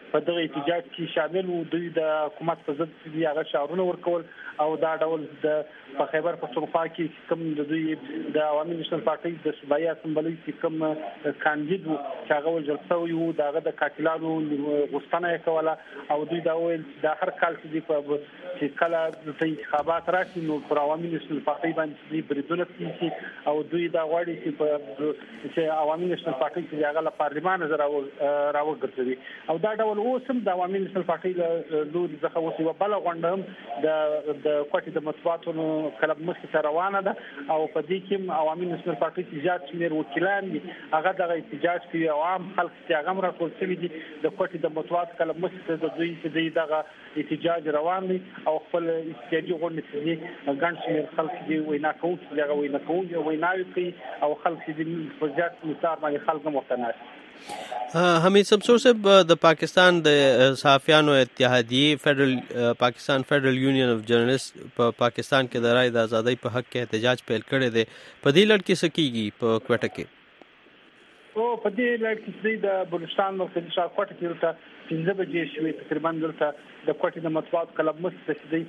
کې شامل وو. دوی د حکومت په ضد هغه شعارونه ورکول او دا ډول د په خیبر پښتونخوا کې کوم د دوی د عوامي نېشنل پارټۍ د صوبایي اسمبلی چې کوم کاندید وو چې هغه وژل شوی وو دغه د قاتلانو غوښتنه یې کوله او دوی دا ویل د هر کال چې کله د انتخابات راشي نو پر عوامي نېشنل پارټۍ باندې دوی بریدونه کوي او دوی دا غواړي چې عوامي نېشنل پارټۍ چې هغه له پارلمان راوګرځوي او دا ډول اوس هم د عوامي نېشنل پارټۍ له لوري څخه اوس یوه بله غونډه هم د کوټې د مطبوعاتو کلب مخې ته روانه ده او په دې کې عوامي نېشنل پارټۍ چې زیات شمېر وکیلان دي هغه دغه احتجاج کوي او عام خلک چې هغه هم راټول شوي دي د کوټې د مطبوعاتو کلب مخې ته د دوی چې دغه احتجاج روان دي او خپل احتجاجي غونډې چې دي ګڼ شمېر خلک دي وینا کوونکي چې هغه وینا کوونکي ویناوې کوي او خلک چې دي په زیات مقدار باندې خلک هم ورته ناست. حمید شمسور صاحب د پاکستان د صحافیانو اتحادیې پاکستان فیډرل یونین اف جرنالست په پاکستان کې د رای د ازادۍ په حق کې احتجاج پیل کړی دی. په دې لړ کې څه کیږي په کوټه کې؟ په دې لړ کې د بلوچستان مرکزي ښار کوټه کې ورته 15 بجې شوې تقریبا دلته د کوټې د مطبوعاتو کلب مخې ته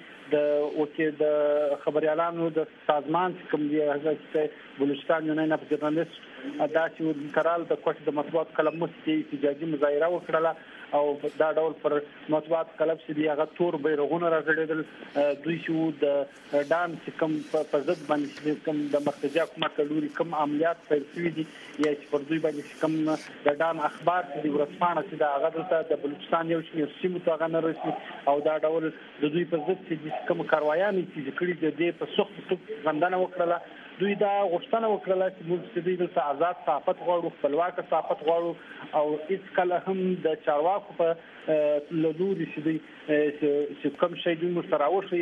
د خبريالانو د سازمان کوم دی هغه بلوچستان یونین اف جرنالست دا چې کرال د کوټې د مطبوعاتو کلب مخې احتجاجي مظاهره وکړه او دا ډول پر مطبوعات کلب چې دی هغه تور بیرغونه راځړېدل. دوی چې د ډان چې کوم په ضد باندې کوم د مرکزي حکومت لوري کوم عملیات پیل شوي دي یا چې پر دوی باندې کوم د ډان اخبار چې د ورځپاڼه چې د هغه دلته د بلوچستان یو شمېر سیمو ته هغه نه رسي او دا ډول د دوی په ضد چې کوم کاروایانې چې کړي دي په سخت غندنه وکړه. دوی دا غوښتنه وکړه چې موږ د دې آزاد صحافت غواړو خپلواک صحافت غواړو او هیڅ کله هم د چارواکو په لوري چې کوم شی دوی مستراوشي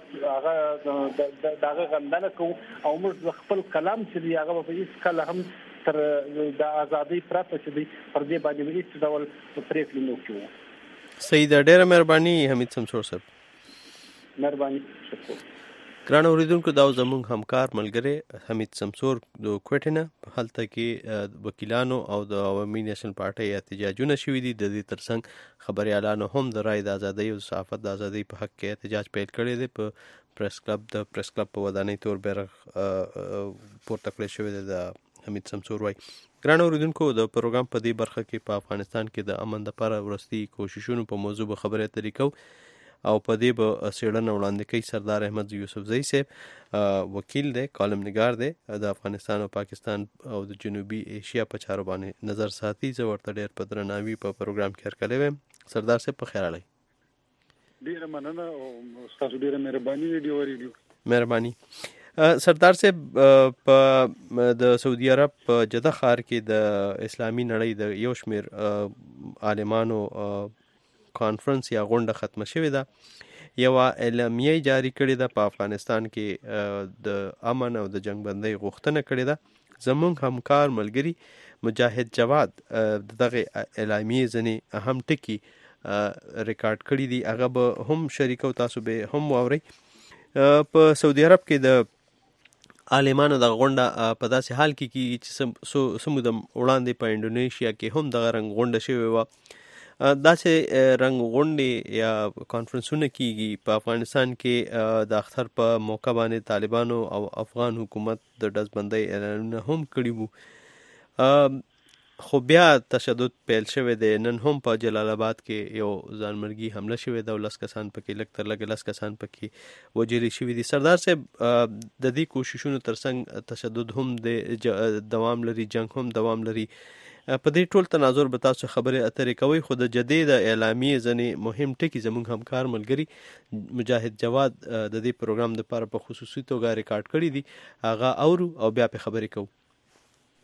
هغه دغه غندنه کوو او موږ خپل کلام چې هغه په هیڅ کله هم تر د ازادۍ پرته چې دوی پر دې باندې هیڅ ډول پریکړه نه کوي. سید ډېره مهرباني حمید شمسور صاحب. مهرباني شکر. ګران اوریدونکو دا زموږ همکار ملګری حمید شمسور د کوټې نه هلته کې وکیلانو او د عوامي نېشنل پارټۍ احتجاجونه شوي دي. د دې ترڅنګ خبريالانو هم د رای د ازادۍ او صحافت د ازادۍ په حق کې احتجاج پیل کړی دی. په پریس کلب په ودانۍ تور بیرغ پورته کړی شوی دی د حمید شمسور وایي. ګران اوریدونکو د پروګرام په دې برخه کې په افغانستان کې د امن لپاره ورستي کوششونو په موضوع به خبرې اترې کوو او په دې به څېړنه وړاندې کوي سردار احمد یوسفزئی صاحب وکیل دی کالم نگار دی د افغانستان او پاکستان او د جنوبي ایشیا په چارو باندې نظر ساتي. زه ورته ډېر په درناوي په پروګرام کې هرکلی وایم. سردار صاحب په خیر اړئ. ډېره مننه او ستاسو ډېره مهرباني ریډیو مهرباني. سردار صاحب په د سعودي عرب په جده ښار کې د اسلامي نړۍ د یو شمېر عالمانو کانفرنس یا غونډه ختمه شوې ده. یوه اعلامیه جاری کړې ده. په افغانستان کې د امن او د جنګ بندۍ غوښتنه کړې ده. زموږ همکار ملګری مجاهد جواد دغه اعلامیې ځینې اهم ټکي ریکارډ کړي دي هغه به هم شریکو تاسو به هم واورئ. په سعودي عرب کې د عالمانو د غونډه په داسې حال کې کېږي چې سمودم وړاندې په انډونیشیا کې هم دغه رنګ غونډه شوې وه. داسې رنګ غونډې یا کانفرنسونه کېږي. په افغانستان کې د اختر په موقع باندې طالبانو او افغان حکومت د ډزبندۍ اعلانونه هم کړي وو خو بیا تشدد پیل شوی دی. نن هم په جلال آباد کې یو ځانمرګي حمله شوې ده او 10 کسان پکې لږ تر لږه 10 کسان پکې وژلي شوي دي. سردار صاحب د دې کوششونو ترڅنګ تشدد هم دوام لري جنګ هم دوام لري. په دې ټول تناظر به تاسو خبرې اترې کوئ خو د جدې د اعلامیې ځینې مهم ټکي زموږ همکار ملګري مجاهد جواد د دې پروګرام دپاره په خصوصي توګه ریکارډ کړي دي هغه اورو او بیا پې خبرې کوو.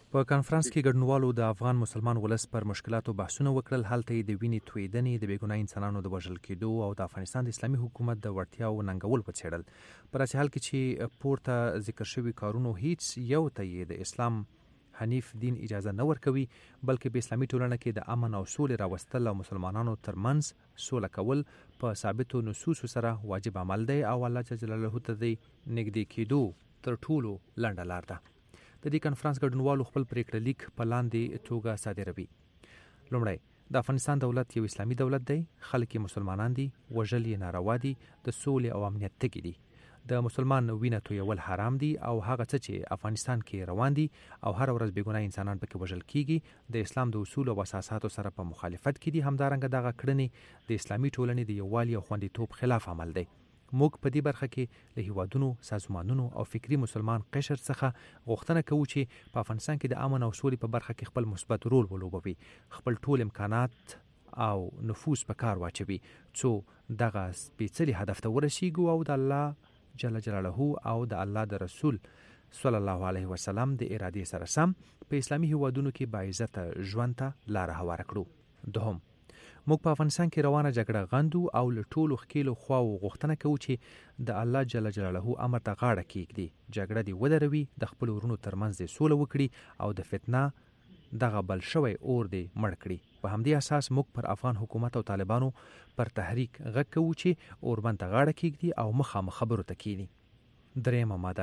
په کانفرنس کې ګډونوالو د افغان مسلمان ولس پر مشکلاتو بحثونه وکړل. هلته یې د وینې تویېدنې، د بېګناه انسانانو د وژل کېدو او د افغانستان د اسلامي حکومت د وړتیاو ننګول وڅېړل. په داسې حال کې چې پورته ذکر شوي کارونو هیڅ یو ته یې د اسلام حنیف دین اجازه نه ورکوي، بلکې په اسلامي ټولنه کې د امن او سولې راوستل او مسلمانانو ترمنځ سوله کول په ثابتو نصوصو سره واجب عمل دی او الله جل جلاله ته د نږدې کېدو تر ټولو لنډه لار ده. د دې کنفرانس ګډونوالو خپل پریکړه لیک په لاندې توګه صادروي. لومړی، د افغانستان دولت یو اسلامي دولت دی، خلک یې مسلمانان دي، وژل یې ناروا دي، د سولې او امنیت تږي دي. د مسلمان وینه تویول حرام دي او هغه څه چې افغانستان کې روان دي او هر ورځ بېګناه انسانان پکې وژل کیږي د اسلام د اصول او اساساتو سره په مخالفت کې دي. همدارنګه دغه کړنې د اسلامي ټولنې د یووالي او خوندیتوب خلاف عمل دی. موږ په دې برخه کې له هیوادونو، سازمانونو او فکری مسلمان قشر څخه غوښتنه کوو چې په افغانستان کې د امن او سولې په برخه کې خپل مثبت رول ولوبوي، خپل ټول امکانات او نفوذ په کار واچوي څو دغه سپېڅلي هدف ته ورسیږو او د الله جل جلاله او د الله د رسول صلی الله علیه وسلم د ارادې سره سم په اسلامي هیوادونو کې باعزته ژوند ته لاره هواره کړو. دوهم، موږ په افغانستان کې روانه جګړه غندو او له ټولو ښکېلو خواو غوښتنه کوو چې د الله جل جلاله امر ته غاړه کېږدي، جګړه دې ودروي، د خپلو ورونو ترمنځ دې سوله وکړي او د فتنه دغه بل شوی اور دې مړ کړي. په همدې اساس موږ پر افغان حکومت او طالبانو پر تحریک غږ کوو چې اوربند ته غاړه کېږدي او مخامخ خبرو ته کېني. درېیمه ماده،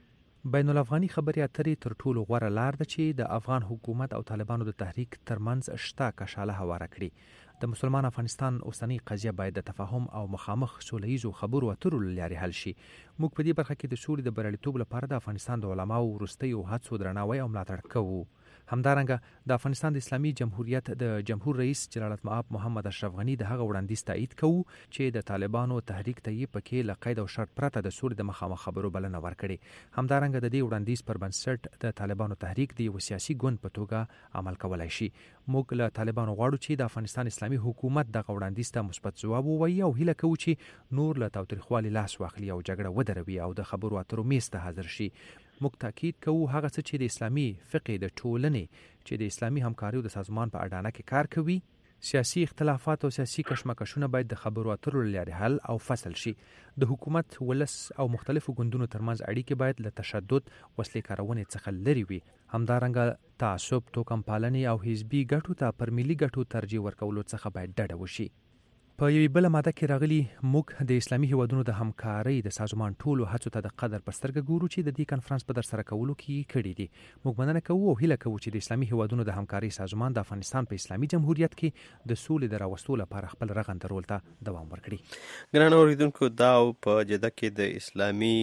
بین الافغاني خبرې اترې تر ټولو غوره لار ده چې د افغان حکومت او طالبانو د تحریک ترمنځ شته کشاله هواره کړي. د مسلمان افغانستان اوسنۍ قضیه باید د تفاهم او مخامخ سوله ییزو خبرو اترو له لارې حل شي. موږ په دې برخه کې د سولې د بریالیتوب لپاره د افغانستان د علماو وروستیو هڅو درناوی او ملاتړ کوو. همدارنګه د افغانستان د اسلامي جمهوریت د جمهور رئیس جلالت المآب محمد اشرف غنی د هغه وړاندیز تایید کوو چې د طالبانو تحریک ته یې پکې له قید او شرط پرته د سولې د مخامخ خبرو بلنه ورکړې. همدارنګه د دې وړاندیز پر بنسټ د طالبانو تحریک د یو سیاسي ګوند په توګه عمل کولای شي. موږ له طالبانو غواړو چې د افغانستان اسلامي حکومت دغه وړاندیز ته مثبت ځواب ووایي او هیله کوو چې نور له تاوتریخوالي لاس واخلي او جګړه ودروي او د خبرو اترو میز ته حاضر شي. موږ تاکید کوو هغه څه چې د اسلامي فقه د ټولنې چې د اسلامي همکاریو د سازمان په اډانه کې کار کوي، سیاسي اختلافات او سیاسي کشمکشونه باید د خبرو اترو له لارې حل او فصل شي. د حکومت، ولس او مختلفو ګوندونو ترمنځ اړیکې باید له تشدد، وسلې کارونې څخه لرې وي. همدارنګه تعصب، توکم پالنې او حزبي ګټو ته پر ملي ګټو ترجیح ورکولو څخه باید ډډه وشي. په یوې بله ماده کې راغلي موږ د اسلامي هیوادونو د همکارۍ د سازمان ټولو هڅو ته د قدر په سترګه ګورو چې د دې کنفرانس په ترسره کولو کې کړي دي. موږ مننه کوو او هیله کوو چې د اسلامي هیوادونو د همکارۍ سازمان د افغانستان په اسلامي جمهوریت کې د سولې د راوستو لپاره خپل رغنده رول ته دوام ورکړي. ګران اوریدونکو، دا په جده کې د اسلامي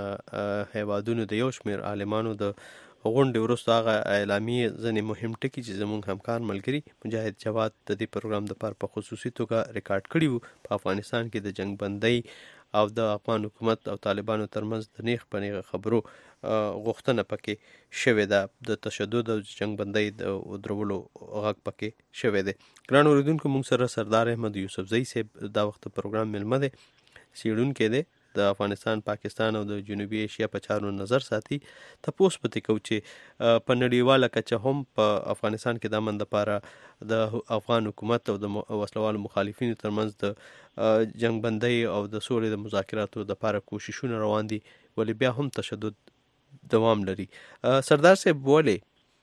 هیوادونو د یو شمېر عالمانو د غونډې وروسته هغه اعلامیې ځینې مهم ټکي چې زموږ همکار ملګري مجاهد جواد د دې پروګرام دپاره په خصوصي توګه ریکارډ کړي وو. په افغانستان کې د جنګ بندۍ او د افغان حکومت او طالبانو ترمنځ د نیغ په نیغه خبرو غوښتنه پکې شوې ده، د تشدد او جنګ بندۍ د درولو غږ پکې شوی دی. ګران اوریدونکو، موږ سره سردار احمد یوسفزۍ صاحب دا وخت پروګرام مېلمه دی، څېړونکی دی، د افغانستان، پاکستان او د جنوبي ایشیا په چارو نظر ساتي. تپوس پته کو چې په نړیواله کچه هم په افغانستان کې د امن لپاره د افغان حکومت او د وسلوالو مخالفینو ترمنځ د جنګ بندۍ او د سولې د مذاکراتو لپاره کوششونه روان دي، ولې بیا هم تشدد دوام لري. سردار صاحب، ولې؟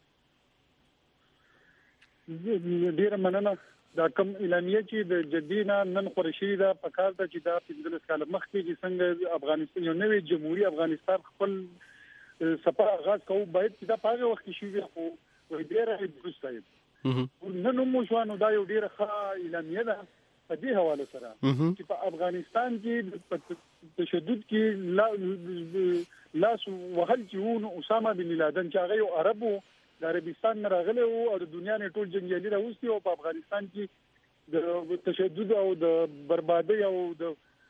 ډیره مننه. دا کوم اعلامیه چې د جدینا نن خوري شوې ده په کار ده چې دا 15 کال مخکې چې څنګه افغانستان یو نوې جمهوریت افغانستان خپل سفر آغاز کوو، باید چې دا په هغه وخت کې شوې خو وایي ډېره درسته نن هم شوانو. دا یو ډېره ښه اعلامیه ده په دې حواله سره چې په افغانستان کې تشدد کې لاس وهل چې وو اسامه بن لادن چې هغه یو عربو د عربستان نه راغلی وو او د دنیا نه ټول جنګیالي راوستي او په افغانستان کې د تشدد او د بربادۍ او د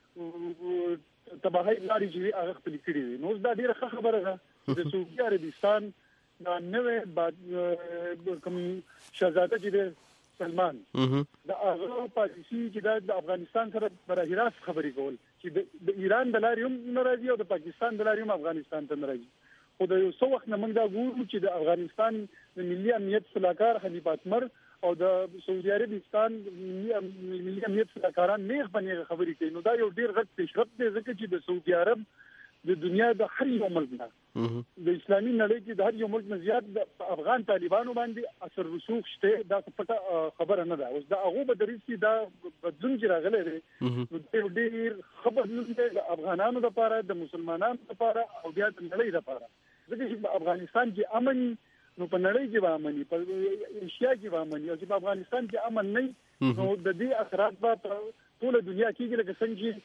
تباهۍ لارې چې هغه خپلې کړې وي. نو دا ډېره ښه خبره ده د سعودي عربستان دا نوې کوم شهزاده چې دی سلمان د هغه پالیسي چې د افغانستان سره براہِ راست خبرې کول چې د ایران د لارې هم ناراضي او د پاکستان د لارې هم افغانستان ته ناراضي، خو د یو څو وخت نه موږ دا ګورو چې د افغانستان د ملي امنیت صلاحکار حنیف اتمر او د سعودي عربستان ملي امنیت صلاحکاران نیغ په نیغه خبرې کوي. نو دا یو ډیر غټ پیشرفت دی ځکه چې د سعودي عرب د دنیا د هر یو ملک نه د اسلامي نړۍ کې د هر یو ملک نه زیات د افغان طالبانو باندې اثر رسوخ شته. دا پټه خبره نه ده. اوس دا هغه به درېږي دا بدلون چې راغلی دی نو ډیر خبر نه دی د افغانانو لپاره د مسلمانانو لپاره او بیا د نړۍ لپاره. ځکه چې افغانستان کې امن نو په نړۍ کې به امن په ایشیا کې به امن او چې په افغانستان کې امن نه نو د دې اثرات به ټول دنیا کې لکه څنګه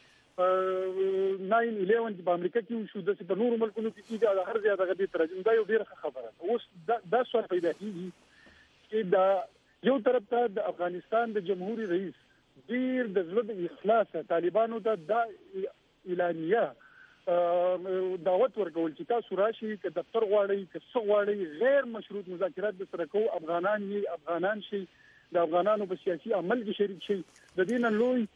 9/11 په امریکا کې شو د په نورو ملکونو کې کېږي هر ځای دغه دې ترجمه دا یو ډیره خبره. اوس دا سوال پیدا کیږي چې دا یو طرف ته د افغانستان د جمهوریت رئیس ډیر د زړه د اخلاص طالبانو ته دا اعلانیه دعوت ورکول چې تاسو راشي که دفتر غواړي که څه غواړي غیر مشروط مذاکرات د سره کوو افغانان شي د افغانانو په سیاسي عمل کې شریک شي. د دې نه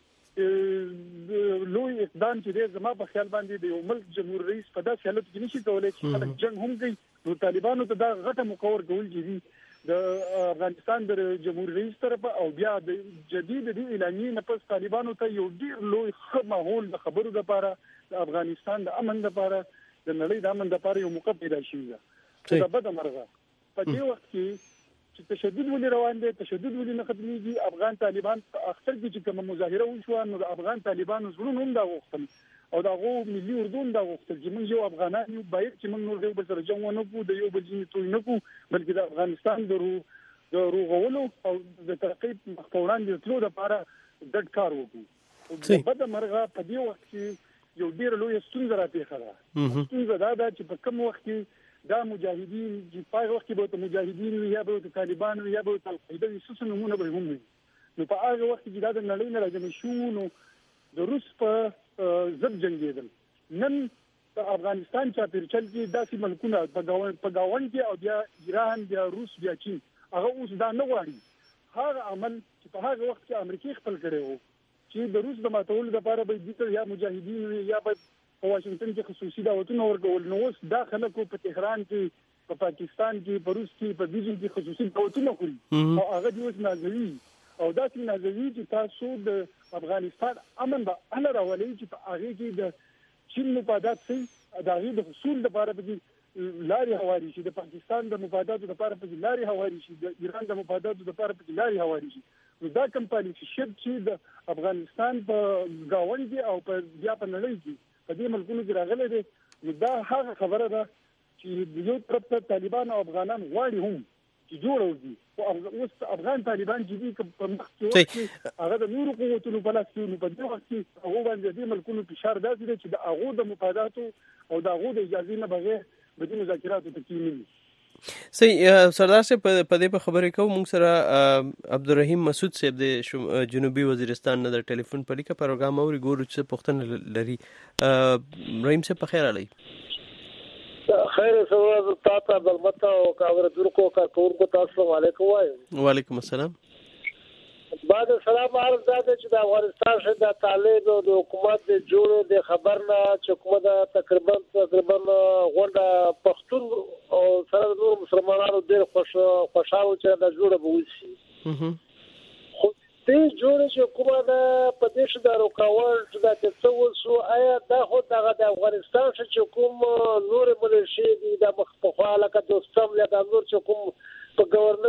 لوی اقدام چې دی زما په خیال باندې د یو ملک جمهور رئیس په داسې حالت کې نشي کولای چې خلک جنگ هم کوي. نو طالبانو ته دا غټه مقور کول چې د افغانستان د جمهور رئیس طرف او بیا د جدید د اعلانیې نه پس طالبانو ته یو ډیر لوی ماحول د خبرو لپاره د افغانستان د امن لپاره د نړۍ د امن لپاره یو موقع پیدا شي. دا بده مرغه په دې وخت کې چې تشدد ولې روان دی تشدد ولې نه ختمېږي. افغان طالبان اختر کې چې کوم مظاهره وشو نو د افغان طالبانو زړونه هم دا غوښتل او دا غو ملي اردو دا غوښتل چې موږ یو افغانان یو باید چې موږ نور یو بل سره جنګ ونه کوو د یو بل ځینې توی نه کوو بلکې د افغانستان د روغولو او د ترقۍ مخ په وړاندې تلو لپاره ګډ کار وکړو. بده مرغه په دې وخت کې یو ډېره لویه ستونزه راپېښه ده. ستونزه دا ده چې په کوم وخت کې دا مجاهدین چې په هغه وخت کې به مجاهدین یا به طالبان یا به القاعده وسوسه نمونه به هم نو په هغه وخت کې دا د نړۍ نه راځي شو نو د روس په ضد جنگیدل. نن په افغانستان چې پیرچل کې داسې ملکونه په گاون کې او بیا ایران بیا روس بیا چین هغه اوس دا نه غواړي هغه عمل چې په هغه وخت کې امریکای خپل کړی وو چې د روس د ماتولو لپاره به د یا مجاهدین یا به په واشنگټن کې خصوصي دعوتونه ورکول. نو اوس دا خلکو په تهران کې په پاکستان کې په روس کې په بیجینګ کې خصوصي دعوتونه کوي او هغه د اوس نازوي او دا چې نازوي چې تاسو د افغانستان امن به اله راولي چې په هغه کې د چین مفادات سي د هغه د حصول لپاره به لاري هواري شي د پاکستان د مفاداتو لپاره به لاري هواري شي د ایران د مفاداتو لپاره به لاري هواري شي. نو دا کمپایني چې د افغانستان په گاون کې او په بیا په نړۍ کې په دې ملکونو کې راغلي دي. نو دا هغه خبره ده چې یو طرف ته طالبان او افغانان غواړي هم چې جوړ وي او اوس افغان طالبان چې دي په مخ کې هغه د نورو قوتونو په لاس کې نو په دې وخت کې هغه باندې دې ملکونو فشار داسې دی چې د هغه د مفاداتو او د هغه د اجازه نه بغیر به د مذاکراتو تکمیل نه صحیح. سردار صاحب په دې په خبرې کوم موږ سره عبدالرحیم مسعود صاحب د جنوبي وزیرستان نه د ټلیفون په لیکه پروګرام اوري ګورو چې پوښتنه لري. رحیم صاحب په خیر علي خیر سره تاسو د البته او کاور درکو کا کور کو تاسو علیکم وعلیکم السلام. بعد سلام عرض ده چې د افغانستان څخه د طالب او د حکومت د جوړو د خبرنا چې حکومت تقریبا غونډه پښتون او سره د نور مسلمانانو ډېر خوشاله چې د جوړه بوسي خو دې جوړه چې حکومت په دې شته راکاول چې د تاسو آیا دا خو د افغانستان چې کوم نور ملشي د مخفاله کده سم له د نور چې کوم په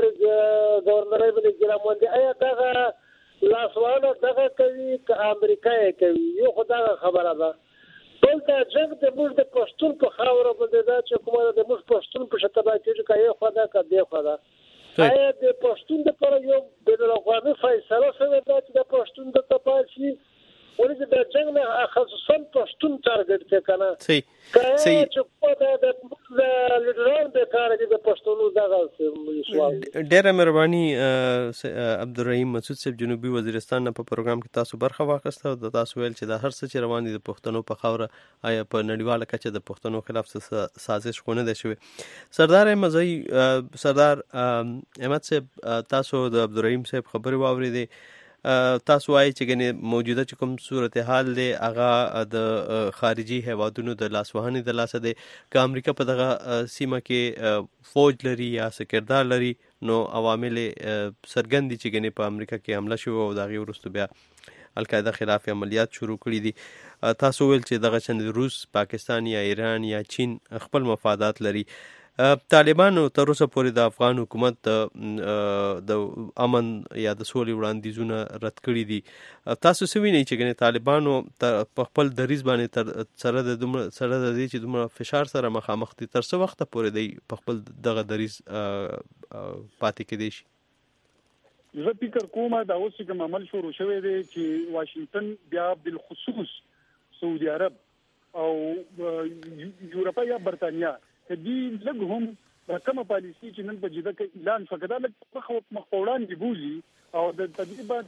گورنر باندې ګرامون دي آیا دا لاسوانه دغه کوي که امریکای کوي یو خدای خبره ده. بل دا جنگ د موږ د پښتون په خاور باندې دا چې کومه د موږ پښتون په شته باندې چې کوي خدای کا دی خدای آیا د پښتون د پر یو بین الاقوامي فیصله سره دا چې د پښتون د تپاسي ولې د جنگ نه خصوصا پښتون ټارګټ کې کنه صحیح چې په د لیډران د کار دي د پښتونو دغه سوال. ډېر مهرباني عبدالرحیم مسعود صاحب جنوبي وزیرستان په پروګرام کې تاسو برخه واخیسته او تاسو ویل چې د هر څه چې روان دي د پښتنو په خاوره آیا په نړیواله کچه د پښتنو خلاف څه سازش خونه ده شوی. سردار احمد صاحب تاسو د عبدالرحیم صاحب خبرې واورېدې تاسو وایي چې ګنې موجوده چې کوم صورتحال دی هغه د خارجي هیوادونو د لاسوهنې د لاسه دی که امریکا په دغه سیمه کې فوج لري یا څه کردار لري نو عوامل څرګند دي چې ګنې په امریکا کې حمله شوې او د هغې وروسته بیا القاعده خلاف عملیات شروع کړي دي. تاسو ویل چې دغه چند روس، پاکستان یا ایران یا چین خپل مفادات لري. طالبانو تر اوسه پورې د افغان حکومت د امن یا د سولې وړاندیزونه رد کړي دي. تاسو څه وینئ چې ګنې طالبانو په خپل دریځ باندې سره د دې چې دومره فشار سره مخامخ دي تر څه وخته پورې دی په خپل دغه دریځ پاتې کېدی شي؟ زه فکر کوم دا اوس کوم عمل شروع شوی دی چې واشنگټن بیا بالخصوص سعودي عرب او یورپا یا برتانیا کدی لږ هم کومه پالیسي چې نن په جده کې اعلان شو کدا لږ مخوړان دی بوزي او د تدریبات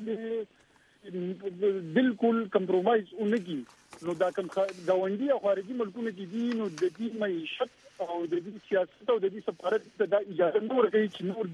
بالکل کمپرومایز اونګي نو دا کوم گاونډي او خارجي ملکونو کې دي نو د دې معیشت او د دې سیاست او د دې سفارت ته د اجازه نور کوي چې نور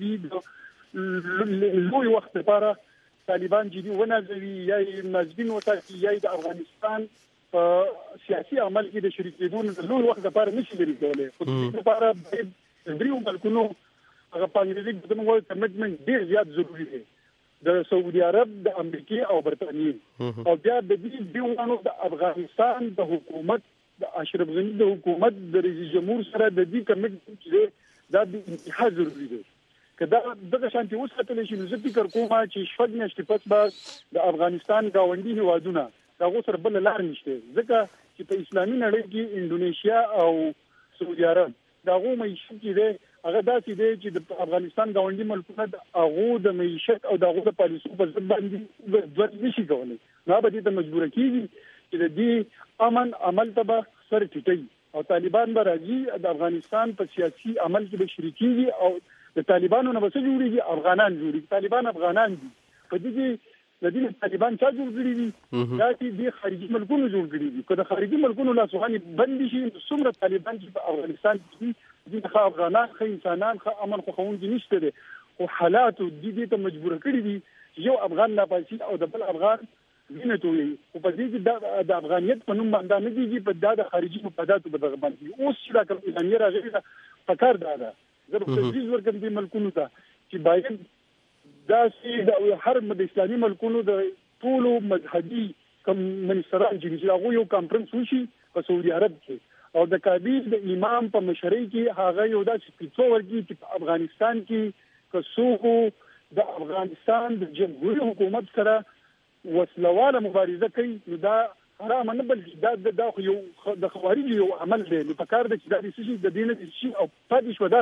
دي لوی وخت لپاره طالبان چې دی ونازوي یا مزګین وتاکي یا د افغانستان سیاسي عمل کې د شریکېدون د لوی وخت لپاره نشي لري کولای. خو د لپاره د دریو ملکونو هغه پانګریزي د موږ کمټمنټ ډیر زیات ضروری دی د سعودي عرب، د امریکا او برتانیې او بیا د دې دیوانو د افغانستان د حکومت د اشرف غنی د حکومت د رئیس جمهور سره د دې کمټمنټ چې دا د انتها ضروری دی. کدا دغه شانتي وساتل شي نو زه فکر کوم چې شپږ میاشتې پس به د افغانستان گاونډي هیوادونه دا غوسر بل لار نشته ځکه چې په اسلامي نړۍ کې انډونیشیا او سعودي عرب دا غو معیشت کې دی هغه داسې دی چې د افغانستان گاونډي ملکونه د هغو د معیشت او د هغو د پالیسو په ضد باندې ځواب نشي کولی. نو به دې ته مجبور کیږي چې د دې امن عمل ته به سر ټیټي او طالبان به راځي د افغانستان په سیاسي عمل کې به شریکيږي او د طالبانو نه به څه جوړيږي افغانان جوړيږي. طالبان افغانان دي په دې د دې طالبان چا جوړ کړی دي دا چې د خارجي ملکونو جوړ کړی دي. که د خارجي ملکونو لاسوهنې بند شي څومره طالبان چې په افغانستان کې دي ښه افغانان ښه انسانان ښه امن خوښونکي نشته دي خو حالات دې ته مجبور کړی دي چې یو افغان ناپاسي او د بل افغان وینه توي او په دې کې د افغانیت په نوم باندې نه کیږي په د خارجي مفاداتو په دغه باندې اوس چې دا کوم اعلانیه راغلي فکر دا ده زه په تجویز ورکوم دې ملکونو ته چې باید دا چې د هر د اسلامي ملکونو د ټولو مذهبي کوم منصران چې هغه یو کانفرنس وشي په سعودي عرب کې او د کابل د امام په مشرۍ کې هغه یو داسې پیڅو ورګي چې په افغانستان کې کڅوغو د افغانستان د جمهوریت حکومت سره وسلواله مبارزه کوي نو دا حرام نه بلکې دا یو د خوارج یو عمل دی نو پکار د چې د شي د دین د شي او پاتې شو دا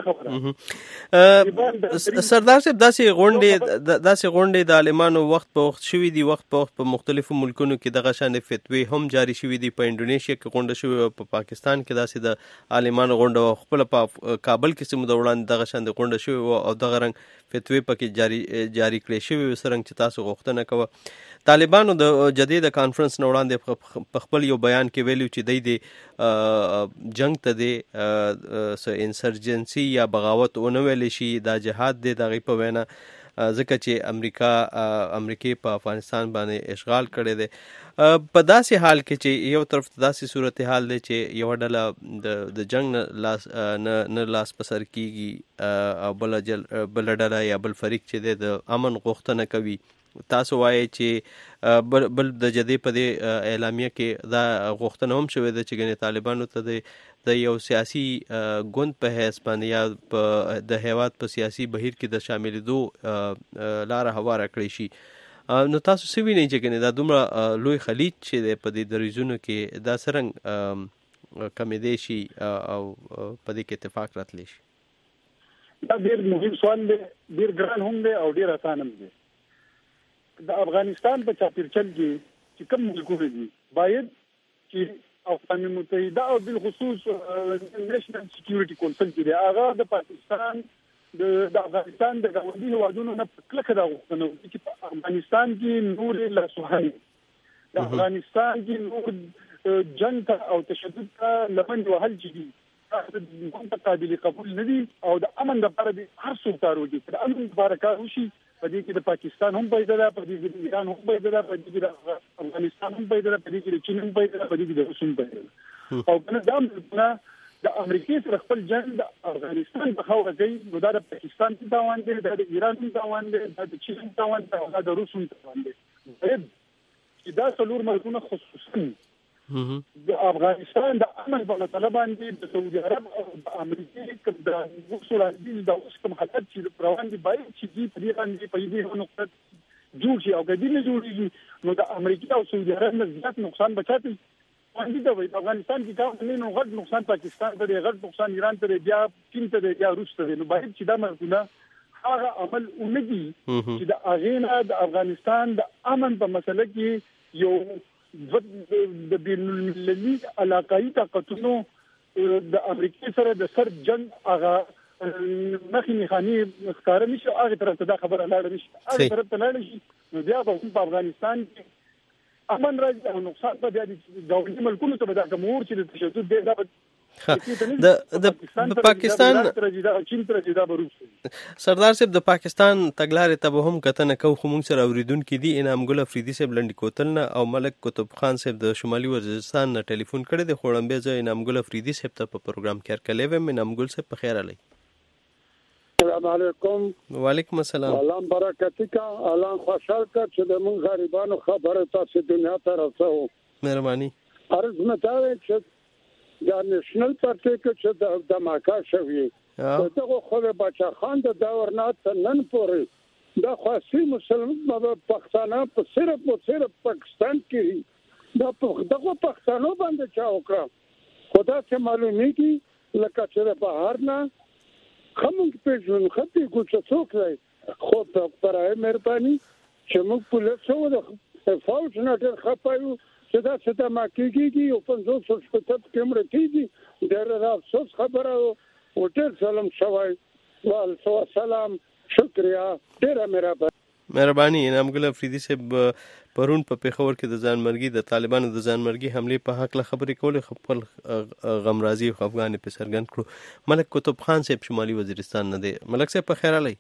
خبره. سردار صاحب داسې غونډې د عالمانو وخت په وخت شوي دي وخت په وخت په مختلفو ملکونو کې دغه شان فتوی هم جاری شوي دي په انډونیشیا کې غونډه شوې او په پاکستان کې داسې د عالمانو غونډه خپل په کابل کې سم د وړاندې دغه شان د غونډه شوې او دغه رنګ فتوی پکې جاری کړې شوې سرنګ چې تاسو غوښتنه کوه. طالبانو د جدید کانفرنس نه وړاندې په خپل یو بیان کې ویلو چې د جنگ ته د انسرجنسي یا بغاوت ونه ویل شي دا جهاد دی دغه په وینا ځکه چې امریکا په افغانستان باندې اشغال کړی دی. په داسې حال کې چې یو طرف ته داسې صورتحال دی چې یو ډله د جنگ نه لاس په سر کیږي او بل ډله یا بل فریق چې د امن غوښتنه کوي. تاسو وایي چې بل د جدې په دې اعلامیه کې دا غوښتنه هم شوې ده چې ګنې طالبانو ته د یو سیاسي ګوند په حیث باندې یا د هیواد په سیاسي بهیر کې د شاملېدو لاره هواره کړی شي. نو تاسو څه وینئ چې ګنې دا دومره لوی خلیج چې دی په دې دریځونو کې دا څرنګه کمېدی شي او په دې کې اتفاق راتلی شي؟ دا ډېر مهم سوال دی، ډېر ګران هم دی او ډېر اسان هم دی. د افغانستان په چاپیرچل کې چې کوم ملکونه دي باید چې اقوام متحده او بالخصوص نېشنل سکیورټي کونسل کې دی هغه د پاکستان د افغانستان د ګاونډي هیوادونو نه کلکه دا غوښتنه وکړي چې په افغانستان کې نور لاسوهنې د افغانستان کې نور جنگ او تشدد ته لمن وهل چې دي د قابل قبول نه دي او د امن لپاره د هر څه کار وکړي د امن لپاره کار وشي په دې کې د پاکستان هم پیدا ده، په دې کې د ایران هم پیدا ده، په دې کې د افغانستان هم پیدا ده، په دې کې د چین هم پیدا ده، په دې کې د روس هم پیدا ده. او کنه دا ملکونه د امریکای سره خپل جنگ د افغانستان په خاوره کې نو دا د پاکستان په تاوان دی، دا د ایران په تاوان دی، دا د چین په تاوان دی، دا د روس په تاوان دی. چې دا څلور ملکونه خصوصا د افغانستان د امن په مسله باندې د سعودي عرب او د امریکای کوم د وصول عزیز د اوس کوم حالت چې روان دي باید چې دې په دې باندې په دې نقطه جوړ شي او کله نه جوړیږي نو د امریکا او سعودي عرب نه زیات نقصان بچاتي باندې دا وي. افغانستان کې دا نه غټ نقصان پاکستان ته دی، غټ نقصان ایران ته دی، بیا چین ته دی، بیا روس ته دی. نو باید چې دا مرګونه هغه عمل ونګي چې د اغینا د افغانستان د امن په مسله کې یو د بین المللي علاقائی طاقتونو د امریکای سره د سر جنگ هغه مخې میخاني ښکاره نشي، هغه طرف ته دا خبره لاړه نشي، هغه طرف ته لاړه شي نو بیا به په افغانستان کې امن راځي او نقصان به بیا د ګاونډي ملکونو ته به دا کومور چې د تشدد دی دا د پاکستان سردار صاحب د پاکستان تګلارې ته به هم کتنه کوو، خو موږ سره اوریدونکي دي انعام ګل افریدي صاحب لنډي کوتل نه او ملک قطب خان صاحب د شمالي وزیرستان نه ټلیفون کړی دی. خو وړاندې زه انعام ګل افریدي صاحب ته په پروګرام کې هرکلی ویم. انعام ګل صاحب په خیر علي. السلام علیکم. وعلیکم السلام. الله برکتی کا، الله خوشحال کا چې د موږ غریبانو خبره تاسو دنیا ته رسو. مهرباني. عرض متاوي چې د نېشنل پارټي کې چې د ماکا شوی دغه خو بچا خان د داور نه نن پورې د خاصي مسلمان پښتانه په صرف پاکستان کې دغه پښتانه باندې چا وکړه خدا ته معلومي کی لکه چې بهر نه کوم په ژوند خطي ګوچ څوک دی خو په پرای مهرباني چې موږ پولیسو د فوج نه ډېر خپایو چې دا څه ته ما کېږي او 500 شپږ کیمره کېږي ډېر افسوس خبره او ډېر سلام شوای والسلام سلام شکریا ډېر مهرباني. انعام ګل افریدي صاحب پرون په پیښور کې د ځانمرګي د طالبانو د ځانمرګي حمله په حق له خبرې کولې، خپل غمرازي او افغان په سرګند کړو. ملک قطب خان صاحب شمالي وزیرستان نه دی. ملک صاحب په خیر علي.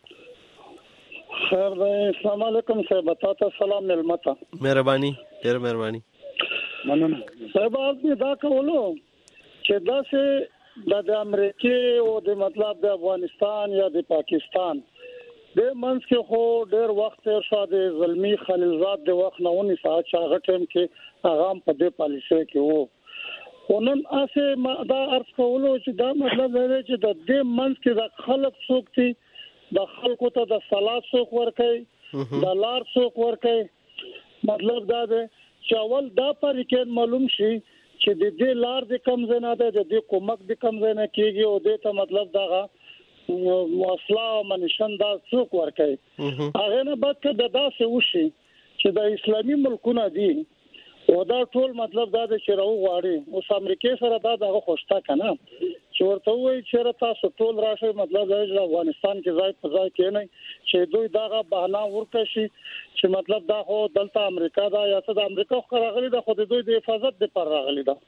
خیر دی. السلام علیکم صاحب، تاسو سلام ملمتا. مهرباني، ډېر مهرباني. مننه صاحب. دا کولو چې دا سه د امریکای او د مطلب د افغانستان یا د پاکستان د منځ کې خو ډېر وخت شو د زلمی خلیلزاد د وخت نه ونی ساعت شاغه ټیم کې هغه په دې پالیسي کې وو. ونن اسه دا ارث کولو چې دا مطلب دی چې د دې منځ کې د خلک څوک دي، د خلکو ته د صلات څوک ورکي، د لار څوک ورکي. مطلب دا دی چې اول دا پریکن معلوم شي چې د دې لار د کم زنه ده، د دې کومک د کم زنه کېږي او د ته مطلب داغه واصله او منشن دا څوک ورکي. هغه نه بعد کده دا څه وشي چې د اسلامي ملکونو دي او دا ټول مطلب دا چې راو غواړي اوس امریکای سره دا دغه خوشتا کنه چې ورته وایي چې تاسو ټول راشي. مطلب دا چې افغانستان کې ځای په ځای کې نه چې دوی دغه بهانه ورکشي چې مطلب دا خو دلته امریکا دا یا څه د امریکا خو راغلي دا خو د دوی د حفاظت لپاره راغلي دا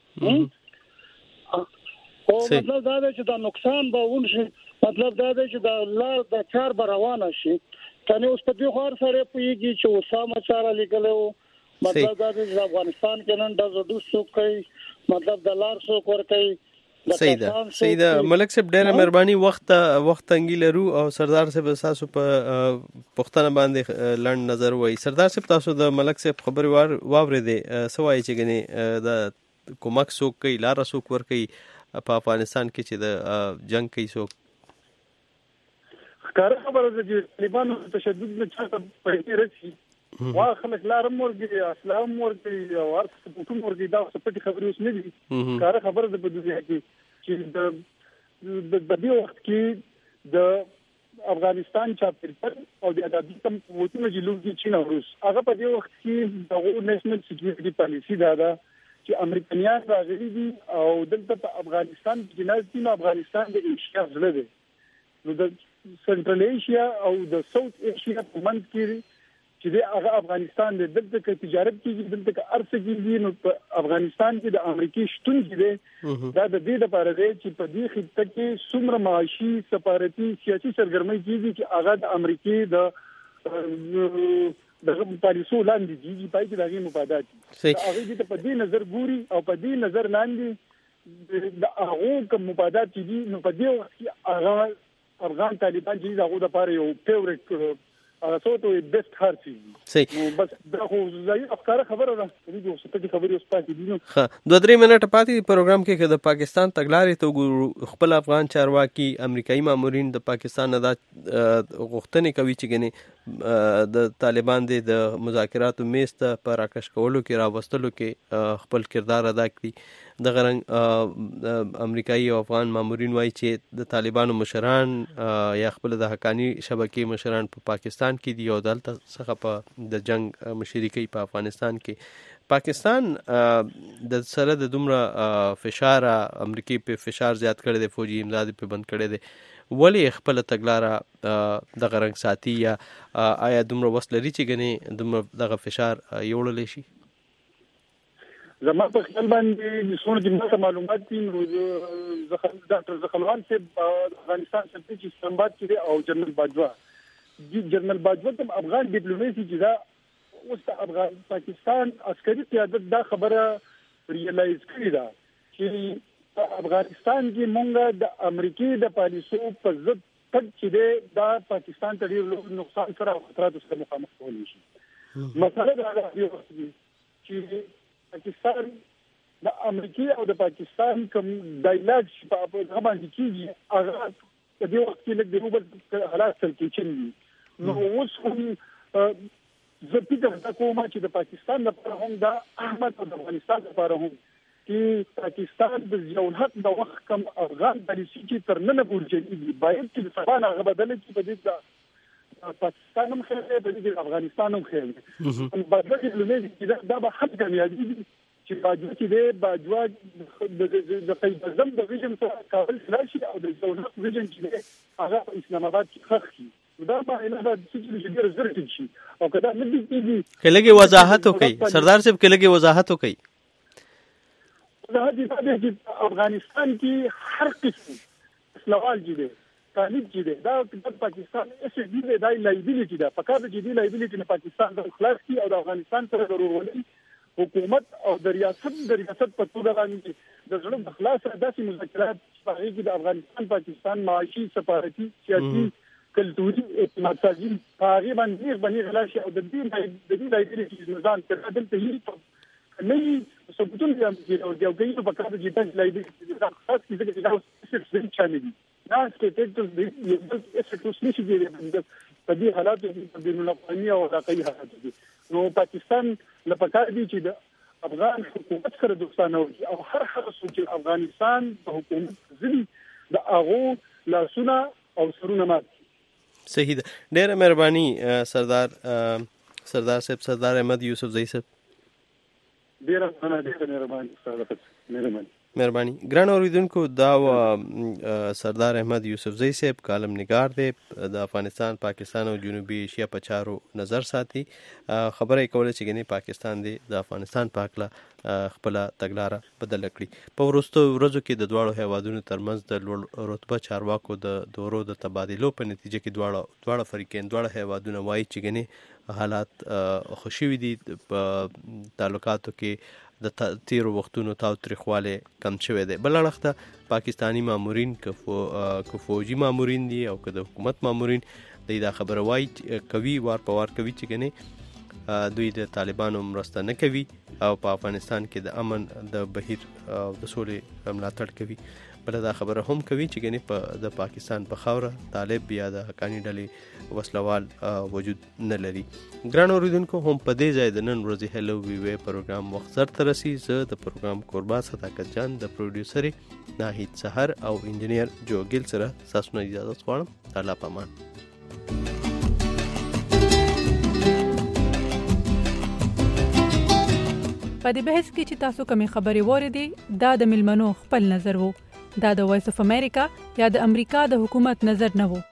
او مطلب دا چې دا نقصان به ونشي. مطلب دا چې دا لار د چار روانه شي کنه. اوس په دې خور سره پیږي چې وسامه چاره لیکلو. مطلب دا چې افغانستان کې نن د زړه څوک کوي، مطلب د لار څوک ور کوي. سیدا ملک صاحب ډېر مهرباني. وخت تنګي لرو او سردار صاحب تاسو په پښتنه باندې لړ نظر وای. سردار صاحب تاسو د ملک صاحب خبري واورېدې سوای چې غني د کومک څوک کوي، لار څوک ور کوي په افغانستان کې چې د جنگ کوي څوک. ښکاره خبره ده چې طالبانو تشدد نه چاته پیسې رسي واه خلک لارم ورګي اسلام ورګي او ارث په ورګي دا څه پټي خبرې اوس نه دي. ښکاره خبره ده په دنیا کې چې د دې وخت کې د افغانستان چاپیریال او د ادبي کم قوتونو چې لوګي چین او روس هغه په دې وخت کې د نېشنل سکیورټي پالیسی دا ده چې امریکایان راغلي دي او دلته په افغانستان کې نه دي. افغانستان د ایشیا ځل دی نو د سنټرل ایشیا او د ساوث ایشیا په منځ کې چې د هغه افغانستان د دلته کې تجارت کیږي، دلته کې ارڅ کیږي. نو په افغانستان کې د امریکای شتون کې دا د دې لپاره دی چې په دې خطه کې څومره معاشي سفارتي سیاسي سرګرمي کیږي چې هغه د امریکای د دغه پالیسو لاندې دي پای کې دغه مفادات هغه دې په دې نظر ګوري او په دې نظر لاندې د هغه کوم مفادات دي نو په دې وخت کې هغه افغان طالبان چې دغه د پاره یو فیورټ تاسو ته بیسټ هارسي نو بس دا خو ځای افکار خبره ده دې اوس په دې خبرې اوس پاتې دي نو ها 2-3 منټه پاتې پروګرام کې د پاکستان تګلارې ته خپل افغان چارواکي امریکایي مامورین د پاکستان د غوښتنې کوي چې ګنې د طالبان د مذاکراتو میز ته پر راکش کولو کې راوستلو کې خپل کردار ادا کړي د غرنګ امریکایي او افغان مامورین وایي چې د طالبانو مشران یا خپل د حقانی شبکې مشران په پاکستان کې دي او دلته څخه په د جنگ مشري کوي په افغانستان کې پاکستان د سره د دومره فشار امریکای په فشار زیات کړی دی فوجي امداد په بند کړی دی ولی خپل تګلاره د غرنګ ساتي یا آیا دومره وسلري چې غني دومره دغه فشار یوړل شي زما په خیال باندې څونه چې ماته معلومات دي نو ډاکټر زخلوان صاحب افغانستان سفیر چې استنباط کړي او جنرال باجوا ته افغان ډیپلوماسي چې دا اوس د افغان پاکستان عسکري قیادت دا خبره ریلایز کړې ده چې افغانستان کې مونږه د امریکای د پالیسو په ضد تک چې دا پاکستان ته ډېر نقصان سره او خطرات سره مخامخ کولی شي مسله دا ده چې پاکستان د امریکای او د پاکستان کوم ډایلاګ په هغه باندې کېږي هغه د دې وخت کې د روبل حالات سره کېږي نو اوس هم زه فکر کوم چې د پاکستان لپاره هم د احمد او د افغانستان لپاره هم چې پاکستان د ضیاء الحق د وخت کم افغان پالیسي چې تر نن پورې چلیږي باید چې د سبا نه بدل چې په دې پاکستان هم خیر دی په دې افغانستان هم خیر دی باید چې دا به حد کامیابی دي چې باجوا چې دی باجوا د قید اعظم د ویژن سره کابل فلاشي او د ضیاء الحق ویژن چې هغه په اسلام آباد کې خخ شي دا به نه د چې ډېر زړه شي او کدا نه دي کله وضاحت وکړي سردار صاحب کله وضاحت وکړي چې افغانستان کې هر قسم سوال جوړي طالب جوړي دا د پاکستان اس دي د لایبیلیټي دا فقط د دې لایبیلیټي نه پاکستان د خلاص کی او د افغانستان سره ضروري حکومت او د ریاست په توګه باندې د ژوند د خلاص داسې مذاکرات په کې د افغانستان پاکستان معاشي سفارتي سیاسي کلتوري اعتماد سازي هغه باندې غلاشي او د دې لایبیلیټي نظام تر دلته هیڅ نه ثبوتون دي او د یوګي په کار کې د لایبیلیټي د خاص کې د څه شامل دي دا سټیټس د یو څه نشي دی په دې حالاتو کې د بین‌الافغاني او علاقايي حالات دي نو پاکستان لپاره دي چې د افغان حکومت سره دوستانه وي او هر څه چې افغانستان د حکومت ځلي د هغه لاسونه او سرونه مات صحیح ده ډیره مهرباني سردار صاحب سردار احمد یوسف زئی صاحب ډیره مهرباني ګران اوریدونکو دا سردار احمد یوسف زئی صاحب کالم نگار دی د افغانستان پاکستان او جنوبي ایشیا په چارو نظر ساتي خبره کوله چې ګنې پاکستان دی د افغانستان په اړه خپل تګلاره بدل کړي په وروستو ورځو کې د دواړو هیوادونو ترمنځ د رتبه چارواکو د دورو د تبادلو په نتیجه کې دواړه فریقین دواړه هیوادونه وایي چې ګنې حالات خوشوي دي په تعلقاتو کې د تیرو وختونو تاوتریخواله کم شوی دی بل اړخ ته پاکستانی مامورین که فوجي مامورین دي او که د حکومت مامورین دا خبره وایي کوي وار په وار کوي چې ګنې دوی د طالبانو مرسته نه کوي او په افغانستان کې د امن د بهیر او د سولې ملاتړ کوي بل دا خبره هم کوي چې ګنې د پاکستان په خاوره طالب یا د حقانی ډلې وسلوال وجود نه لري ګران اوریدونکو هم په دې ځای د نن ورځې هلو وی وی پروګرام وخت سره ترسي زه د پروګرام قربا صداقت جان د پروډوسر ناهید سحر او انجنیر جوګل سره تاسو نه اجازه غواړم الله پامان په دې بحث کې چې تاسو کومې خبرې وریدي دا د ملمنو خپل نظر وو دا د وایس اف امریکا یا د امریکا د حکومت نظر نه وو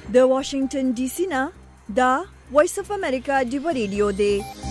د واشنگټن ډي سي نه دا وایس اف امریکا دی ریډیو دی